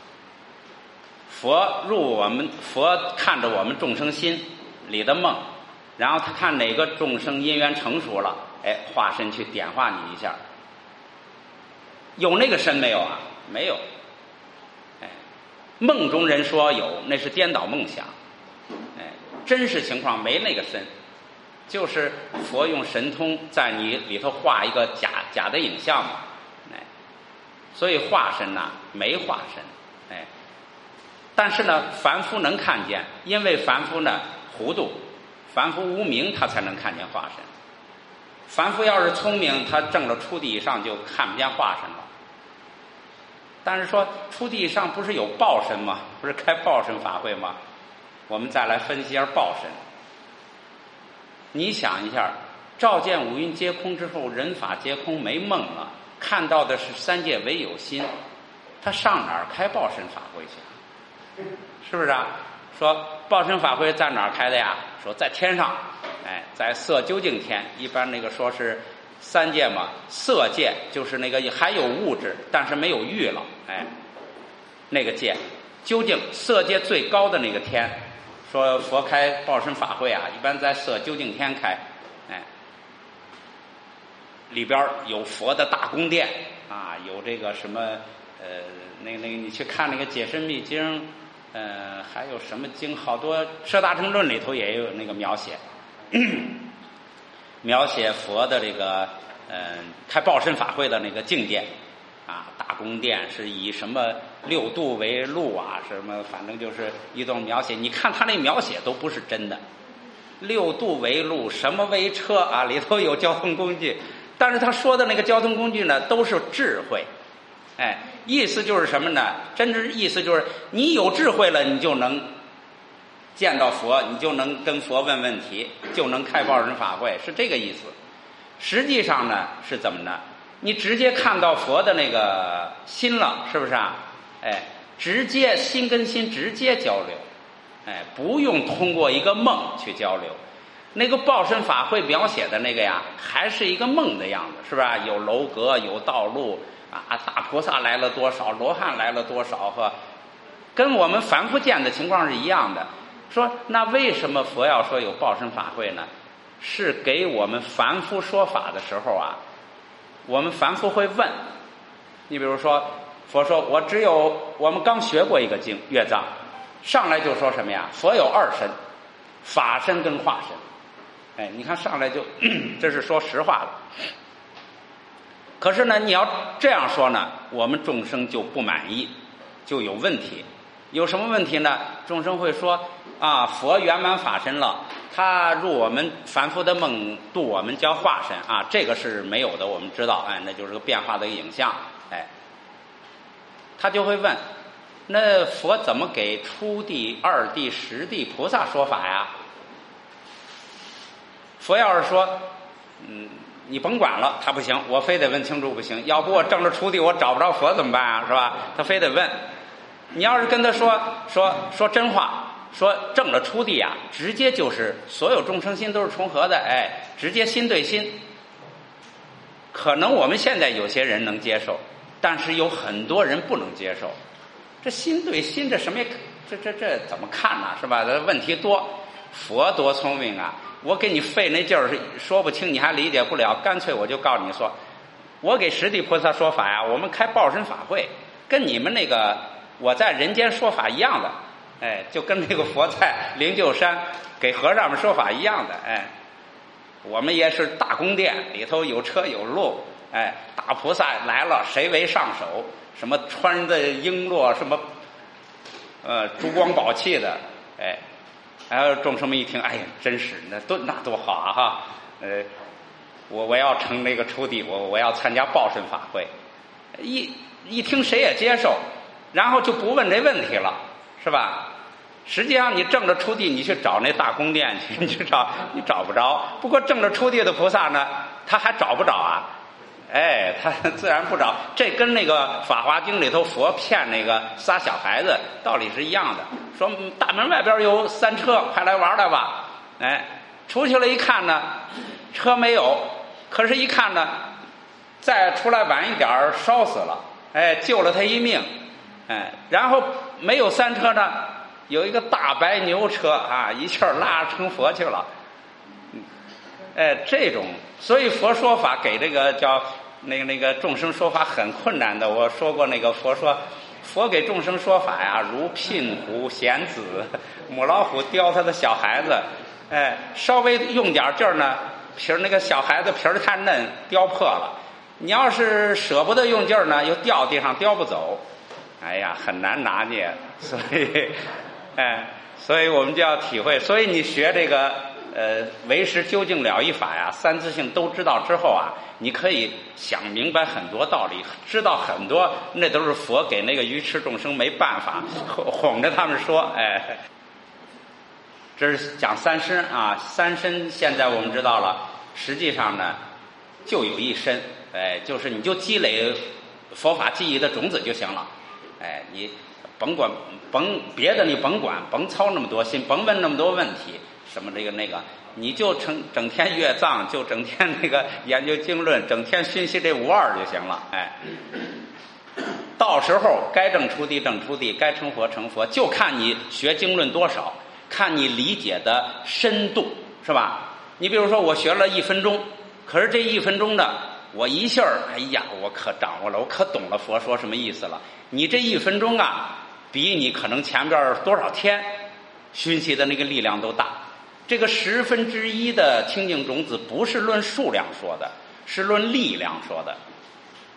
佛入我们，佛看着我们众生心里的梦，然后他看哪个众生因缘成熟了，哎，化身去点化你一下。有那个身没有啊？没有。哎，梦中人说有，那是颠倒梦想。哎，真实情况没那个身，就是佛用神通在你里头画一个假假的影像嘛。哎，所以化身呐，没化身。哎，但是呢，凡夫能看见，因为凡夫呢糊涂，凡夫无明，他才能看见化身。凡夫要是聪明，他证了初地以上就看不见化身了。但是说初地以上不是有报身吗？不是开报身法会吗？我们再来分析一下报身。你想一下，照见五蕴皆空之后，人法皆空，没梦了，看到的是三界唯有心，他上哪儿开报身法会去？是不是啊？说报身法会在哪儿开的呀？说在天上，哎，在色究竟天。一般那个说是三界嘛，色界就是那个还有物质，但是没有欲了，哎，那个界究竟色界最高的那个天。说佛开报身法会啊，一般在色究竟天开，哎，里边有佛的大宫殿啊，有这个什么呃，那那个你去看那个解深密经，呃，还有什么经，好多《摄大乘论》里头也有那个描写，描写佛的这个呃开报身法会的那个境界， 宫殿，是以什么六度为路啊，什么反正就是一种描写。你看他那描写都不是真的，六度为路，什么为车啊，里头有交通工具，但是他说的那个交通工具呢，都是智慧。哎，意思就是什么呢？真正意思就是你有智慧了，你就能见到佛，你就能跟佛问问题，就能开报人法会，是这个意思。实际上呢是怎么呢？你直接看到佛的那个心了，是不是啊？哎，直接心跟心直接交流，哎，不用通过一个梦去交流。那个报身法会描写的那个呀，还是一个梦的样子，是不是啊？有楼阁，有道路啊，大菩萨来了多少，罗汉来了多少，和跟我们凡夫见的情况是一样的。说那为什么佛要说有报身法会呢？是给我们凡夫说法的时候啊，我们凡夫会问。你比如说佛说我只有我们刚学过一个经乐藏，上来就说什么呀？佛有二身，法身跟化身。哎，你看上来就这是说实话了。可是呢你要这样说呢，我们众生就不满意，就有问题。有什么问题呢？众生会说啊，佛圆满法身了，他入我们凡夫的梦，度我们叫化身啊，这个是没有的，我们知道，哎，那就是个变化的影像，哎，他就会问，那佛怎么给初地、二地、十地菩萨说法呀？佛要是说，嗯，你甭管了，他不行，我非得问清楚不行，要不我证了初地，我找不着佛怎么办啊？是吧？他非得问。你要是跟他说说说真话，说证了初地啊，直接就是所有众生心都是重合的，哎，直接心对心。可能我们现在有些人能接受，但是有很多人不能接受。这心对心，这什么？这这这怎么看呢？是吧？这问题多。佛多聪明啊！我给你费那劲儿说不清，你还理解不了，干脆我就告诉你说，我给十地菩萨说法呀，我们开报身法会，跟你们那个我在人间说法一样的，哎，就跟那个佛在灵鹫山给和尚们说法一样的，哎，我们也是大宫殿，里头有车有路，哎，大菩萨来了，谁为上首？什么穿的璎珞，什么呃珠光宝气的，哎。然后众生们一听，哎呀，真是那多那多好啊哈！呃，我我要成那个初地，我我要参加报身法会。一一听谁也接受，然后就不问这问题了，是吧？实际上你证了初地，你去找那大宫殿去，你去找你找不着。不过证了初地的菩萨呢，他还找不着啊。哎，他自然不找，这跟那个《法华经》里头佛骗那个仨小孩子道理是一样的。说大门外边有三车，快来玩来吧！哎，出去了一看呢，车没有，可是一看呢，再出来晚一点烧死了，哎，救了他一命，哎，然后没有三车呢，有一个大白牛车啊，一气儿拉成佛去了。哎，这种，所以佛说法给这个叫那个那个众生说法很困难的。我说过那个佛说，佛给众生说法呀，如牝虎衔子，母老虎叼他的小孩子，哎，稍微用点劲儿呢，皮儿那个小孩子皮儿太嫩，叼破了。你要是舍不得用劲儿呢，又掉地上叼不走，哎呀，很难拿捏。所以，哎，所以我们就要体会。所以你学这个。呃，唯识究竟了义法呀，三自性都知道之后啊，你可以想明白很多道理，知道很多，那都是佛给那个愚痴众生没办法，哄着他们说，哎，这是讲三身啊，三身现在我们知道了，实际上呢，就有一身，哎，就是你就积累佛法记忆的种子就行了，哎，你甭管甭别的你甭管，甭操那么多心，甭问那么多问题。什么这个那个，你就成整天阅藏，就整天那个研究经论，整天熏习这无二就行了。哎，到时候该证初地证初地，该成佛成佛，就看你学经论多少，看你理解的深度，是吧？你比如说我学了一分钟，可是这一分钟呢，我一下儿，哎呀，我可掌握了，我可懂了佛说什么意思了。你这一分钟啊，比你可能前边多少天熏习的那个力量都大。这个十分之一的清净种子不是论数量说的，是论力量说的。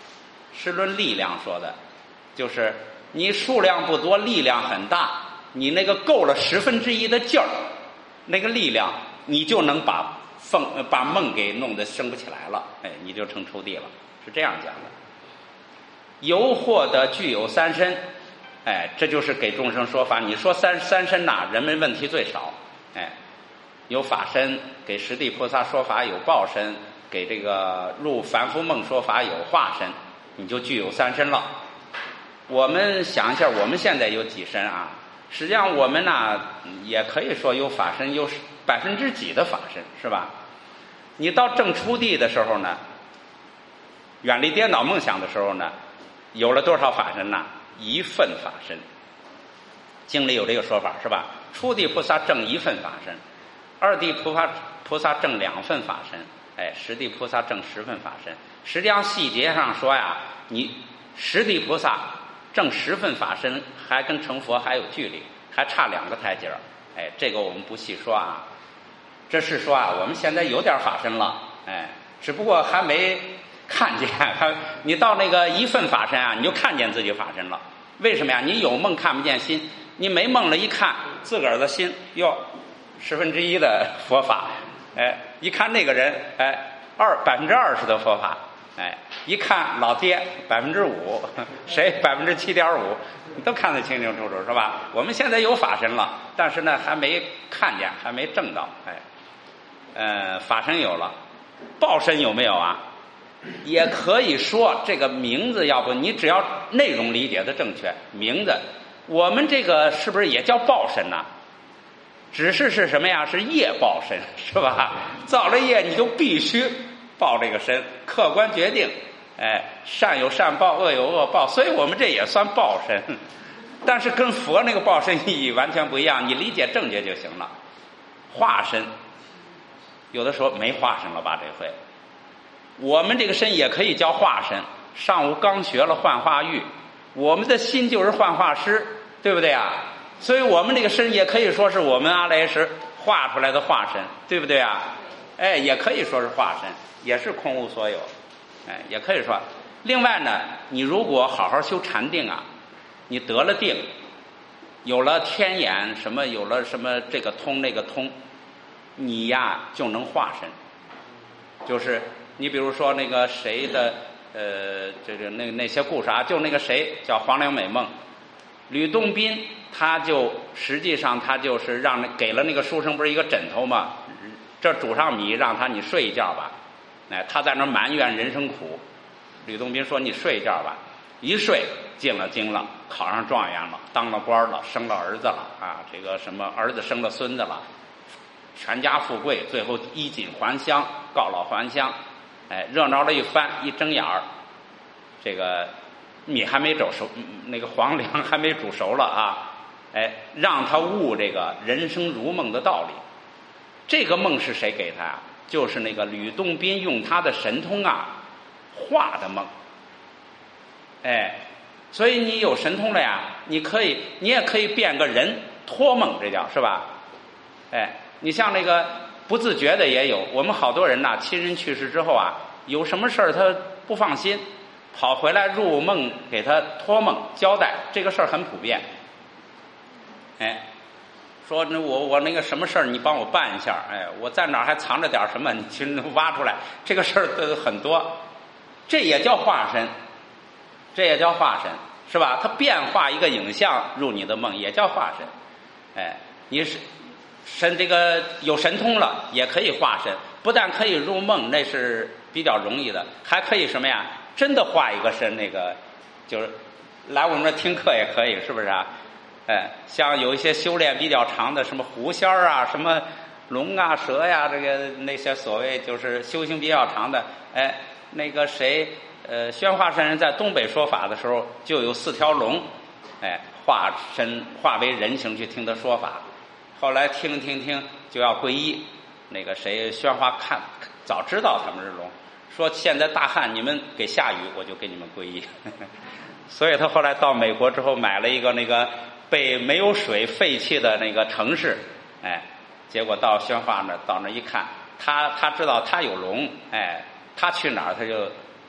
是论力量说的，就是你数量不多，力量很大，你那个够了十分之一的劲儿，那个力量你就能把凤把梦给弄得升不起来了，哎，你就成初地了，是这样讲的。犹获得具有三身，哎，这就是给众生说法。你说三三身呐、啊，人们问题最少，哎，有法身，给十地菩萨说法有报身，给这个入凡夫梦说法有化身，你就具有三身了。我们想一下，我们现在有几身啊？实际上我们呢也可以说有法身，有百分之几的法身，是吧？你到正初地的时候呢，远离颠倒梦想的时候呢，有了多少法身呢？一份法身。经里有这个说法，是吧？初地菩萨正一份法身，二地菩萨菩萨正两份法身，哎，十地菩萨正十份法身。实际上细节上说呀，你十地菩萨正十份法身，还跟成佛还有距离，还差两个台阶儿。哎，这个我们不细说啊。这是说啊，我们现在有点法身了，哎，只不过还没看见。还你到那个一份法身啊，你就看见自己法身了。为什么呀？你有梦看不见心，你没梦了，一看自个儿的心，哟，十分之一的佛法，哎，一看那个人，哎，二百分之二十的佛法。哎，一看老爹百分之五，谁百分之七点五，你都看得清清楚楚，是吧？我们现在有法身了，但是呢还没看见，还没证到。哎，呃，法身有了，报身有没有啊？也可以说这个名字，要不你只要内容理解的正确，名字，我们这个是不是也叫报身呢？只是是什么呀？是业报身，是吧？造了业你就必须报这个身，客观决定，哎，善有善报，恶有恶报，所以我们这也算报身，但是跟佛那个报身意义完全不一样，你理解正确就行了。化身，有的时候没化身了吧？这回，我们这个身也可以叫化身。上午刚学了幻化玉，我们的心就是幻化师，对不对啊？所以我们这个身也可以说是我们阿赖耶识画出来的化身，对不对啊？哎，也可以说是化身。也是空无所有，哎，也可以说。另外呢，你如果好好修禅定啊，你得了定，有了天眼，什么有了什么这个通那个通，你呀就能化身。就是你比如说那个谁的，呃，这个那那些故事啊，就那个谁叫黄粱美梦，吕洞宾他就实际上他就是让给了那个书生不是一个枕头吗？这煮上米让他你睡一觉吧。哎，他在那埋怨人生苦，吕洞宾说：“你睡一觉吧。”一睡进了京了，考上状元了，当了官了，生了儿子了啊！这个什么儿子生了孙子了，全家富贵，最后衣锦还乡，告老还乡，哎，热闹了一番。一睁眼儿，这个米还没煮熟，那个黄粱还没煮熟了啊！哎，让他悟这个人生如梦的道理。这个梦是谁给他呀？就是那个吕洞宾用他的神通啊画的梦，哎，所以你有神通了呀，你可以，你也可以变个人托梦，这叫是吧？哎，你像那个不自觉的也有，我们好多人呐、啊，亲人去世之后啊，有什么事儿他不放心，跑回来入梦给他托梦交代，这个事儿很普遍，哎。说那我我那个什么事儿你帮我办一下，哎，我在哪儿还藏着点什么，你去挖出来，这个事儿的很多，这也叫化身，这也叫化身，是吧？它变化一个影像入你的梦，也叫化身。哎，你是神这个有神通了，也可以化身，不但可以入梦，那是比较容易的，还可以什么呀？真的化一个身，那个就是来我们这听课也可以，是不是啊？哎，像有一些修炼比较长的，什么狐仙儿啊，什么龙啊、蛇呀、啊，这个那些所谓就是修行比较长的，哎，那个谁，呃，宣化上人在东北说法的时候，就有四条龙，哎，化身化为人形去听他说法，后来听听听就要皈依，那个谁宣化看早知道他们是龙，说现在大旱你们给下雨，我就给你们皈依，所以他后来到美国之后买了一个那个。被没有水废弃的那个城市，哎，结果到宣化那到那一看，他他知道他有龙，哎，他去哪儿他就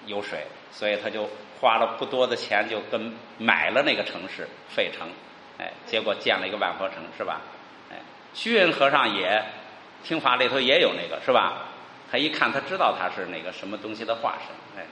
有水，所以他就花了不多的钱就跟买了那个城市费城，哎，结果建了一个万佛城，是吧？哎，虚云和尚也听法里头也有那个，是吧？他一看他知道他是那个什么东西的化身，哎，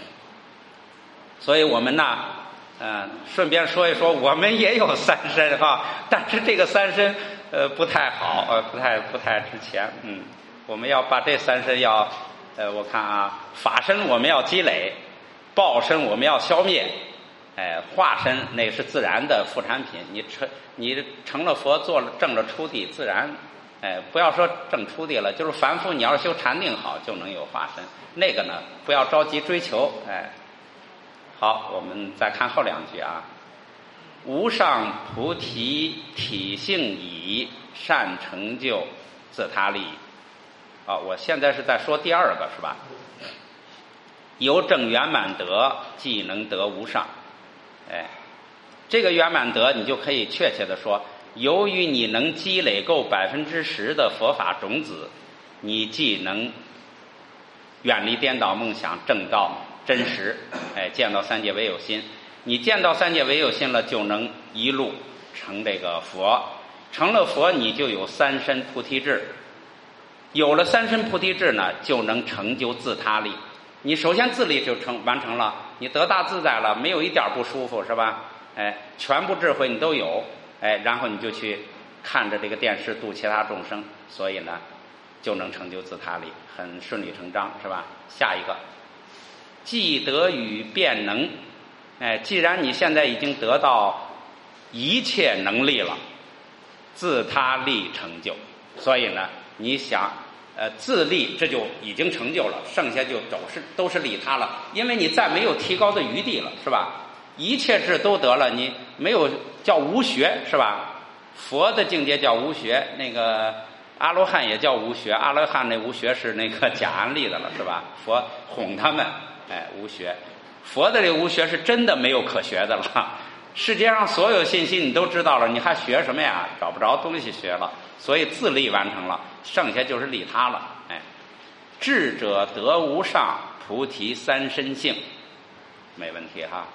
所以我们呢，嗯，顺便说一说，我们也有三身哈，但是这个三身呃不太好，呃不太不太值钱，嗯，我们要把这三身要，呃我看啊，法身我们要积累，报身我们要消灭，哎，化身那是自然的副产品，你成你成了佛，做了证了出地，自然。哎，不要说正出地了，就是凡夫你要是修禅定好，就能有化身。那个呢，不要着急追求。哎，好，我们再看后两句啊。无上菩提体性已，善成就自他利。啊，我现在是在说第二个，是吧？由正圆满德，即能得无上。哎，这个圆满德，你就可以确切的说。由于你能积累够百分之十的佛法种子，你既能远离颠倒梦想，证到真实，哎，见到三界唯有心。你见到三界唯有心了，就能一路成这个佛。成了佛，你就有三身菩提智。有了三身菩提智呢，就能成就自他利。你首先自利就成完成了，你得大自在了，没有一点不舒服，是吧？哎，全部智慧你都有。哎，然后你就去看着这个电视度其他众生，所以呢，就能成就自他利，很顺理成章，是吧？下一个，既得与变能，哎，既然你现在已经得到一切能力了，自他利成就，所以呢，你想，呃，自利这就已经成就了，剩下就都是都是利他了，因为你再没有提高的余地了，是吧？一切智都得了，你没有叫无学，是吧？佛的境界叫无学，那个阿罗汉也叫无学，阿罗汉那无学是那个假安利的了，是吧？佛哄他们，哎，无学。佛的这个无学是真的没有可学的了。世界上所有信息你都知道了，你还学什么呀？找不着东西学了，所以自利完成了，剩下就是利他了。哎，智者得无上菩提三身性，没问题哈。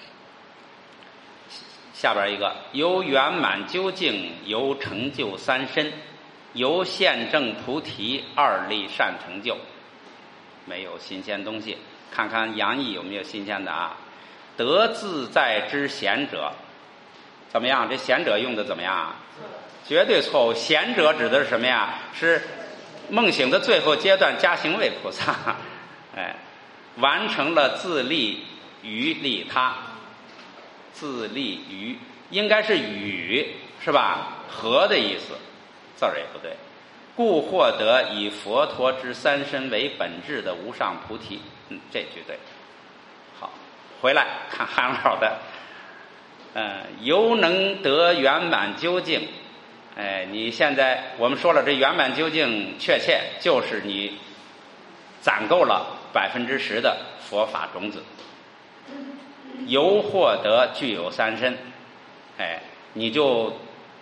下边一个，由圆满究竟，由成就三身，由现证菩提，二利善成就。没有新鲜东西，看看杨毅有没有新鲜的啊？得自在之贤者，怎么样？这贤者用的怎么样？绝对错误。贤者指的是什么呀？是梦醒的最后阶段加行位菩萨，哎，完成了自利于利他。自利于应该是与，是吧？和的意思，字儿也不对。故获得以佛陀之三身为本质的无上菩提。嗯，这句对。好，回来看韩老的，嗯，犹能得圆满究竟。哎，你现在我们说了，这圆满究竟确切就是你攒够了百分之十的佛法种子。由获得具有三身，哎，你就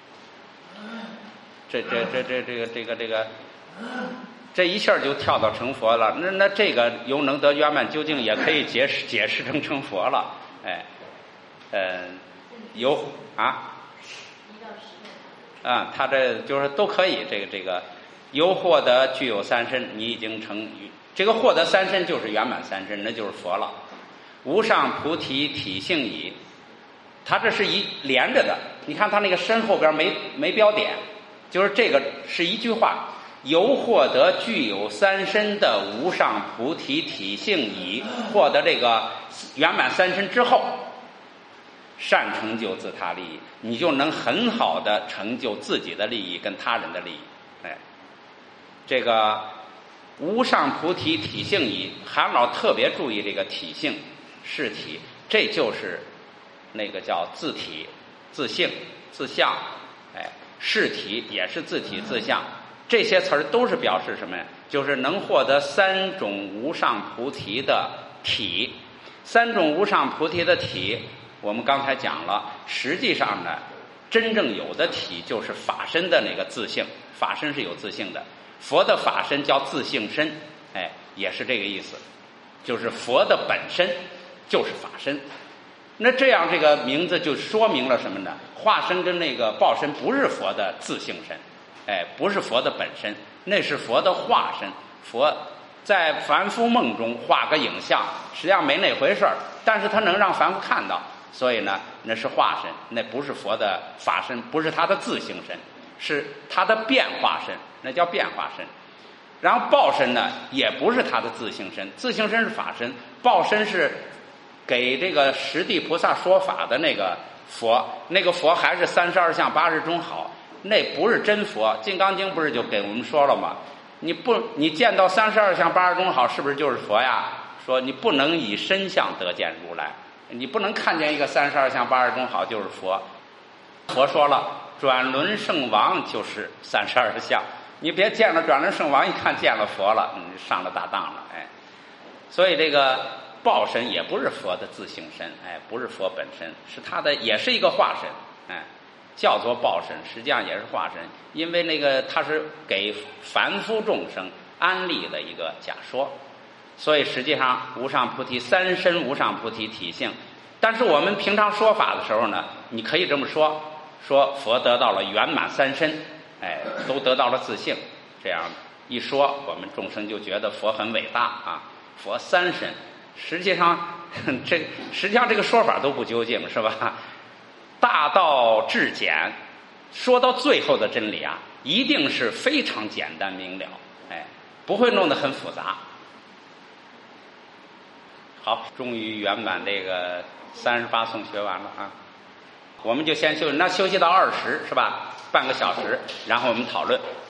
这这这这这个这个这个，这一下就跳到成佛了。那那这个由能得圆满究竟也可以解释解释成成佛了，哎，呃，由啊，啊，他这就是都可以，这个这个由获得具有三身，你已经成这个获得三身就是圆满三身，那就是佛了。无上菩提体性已，它这是一连着的。你看它那个身后边没没标点，就是这个是一句话。由获得具有三身的无上菩提体性已，获得这个圆满三身之后，善成就自他利益，你就能很好的成就自己的利益跟他人的利益。哎，这个无上菩提体性已，韩老特别注意这个体性。是体，这就是那个叫自体、自性、自相，哎，是体也是自体、自相，这些词儿都是表示什么呀？就是能获得三种无上菩提的体。三种无上菩提的体，我们刚才讲了，实际上呢，真正有的体就是法身的那个自性，法身是有自性的，佛的法身叫自性身，哎，也是这个意思。 就是佛的本身就是法身。那这样这个名字就说明了什么呢？化身跟那个报身不是佛的自性身，哎，不是佛的本身，那是佛的化身。佛在凡夫梦中画个影像，实际上没那回事儿，但是他能让凡夫看到，所以呢，那是化身，那不是佛的法身，不是他的自性身，是他的变化身，那叫变化身。然后报身呢，也不是他的自性身，自性身是法身，报身是给这个十地菩萨说法的那个佛，那个佛还是三十二相八十种好，那不是真佛。金刚经不是就给我们说了吗？你不，你见到三十二相八十种好，是不是就是佛呀？说你不能以身相得见如来，你不能看见一个三十二相八十种好就是佛。佛说了，转轮圣王就是三十二相，你别见了转轮圣王，一看见了佛了，你上了大当了，哎。所以这个报身也不是佛的自性身，哎，不是佛本身，是他的，也是一个化身，哎。叫做报身，实际上也是化身，因为那个它是给凡夫众生安利的一个假说，所以实际上无上菩提三身无上菩提体性。但是我们平常说法的时候呢，你可以这么说，说佛得到了圆满三身，哎，都得到了自性，这样一说，我们众生就觉得佛很伟大啊，佛三身。实际上，这实际上这个说法都不究竟，是吧？大道至简，说到最后的真理啊，一定是非常简单明了，哎，不会弄得很复杂。好，终于圆满这个三十八颂学完了啊，我们就先休息，那休息到二十是吧？半个小时，然后我们讨论。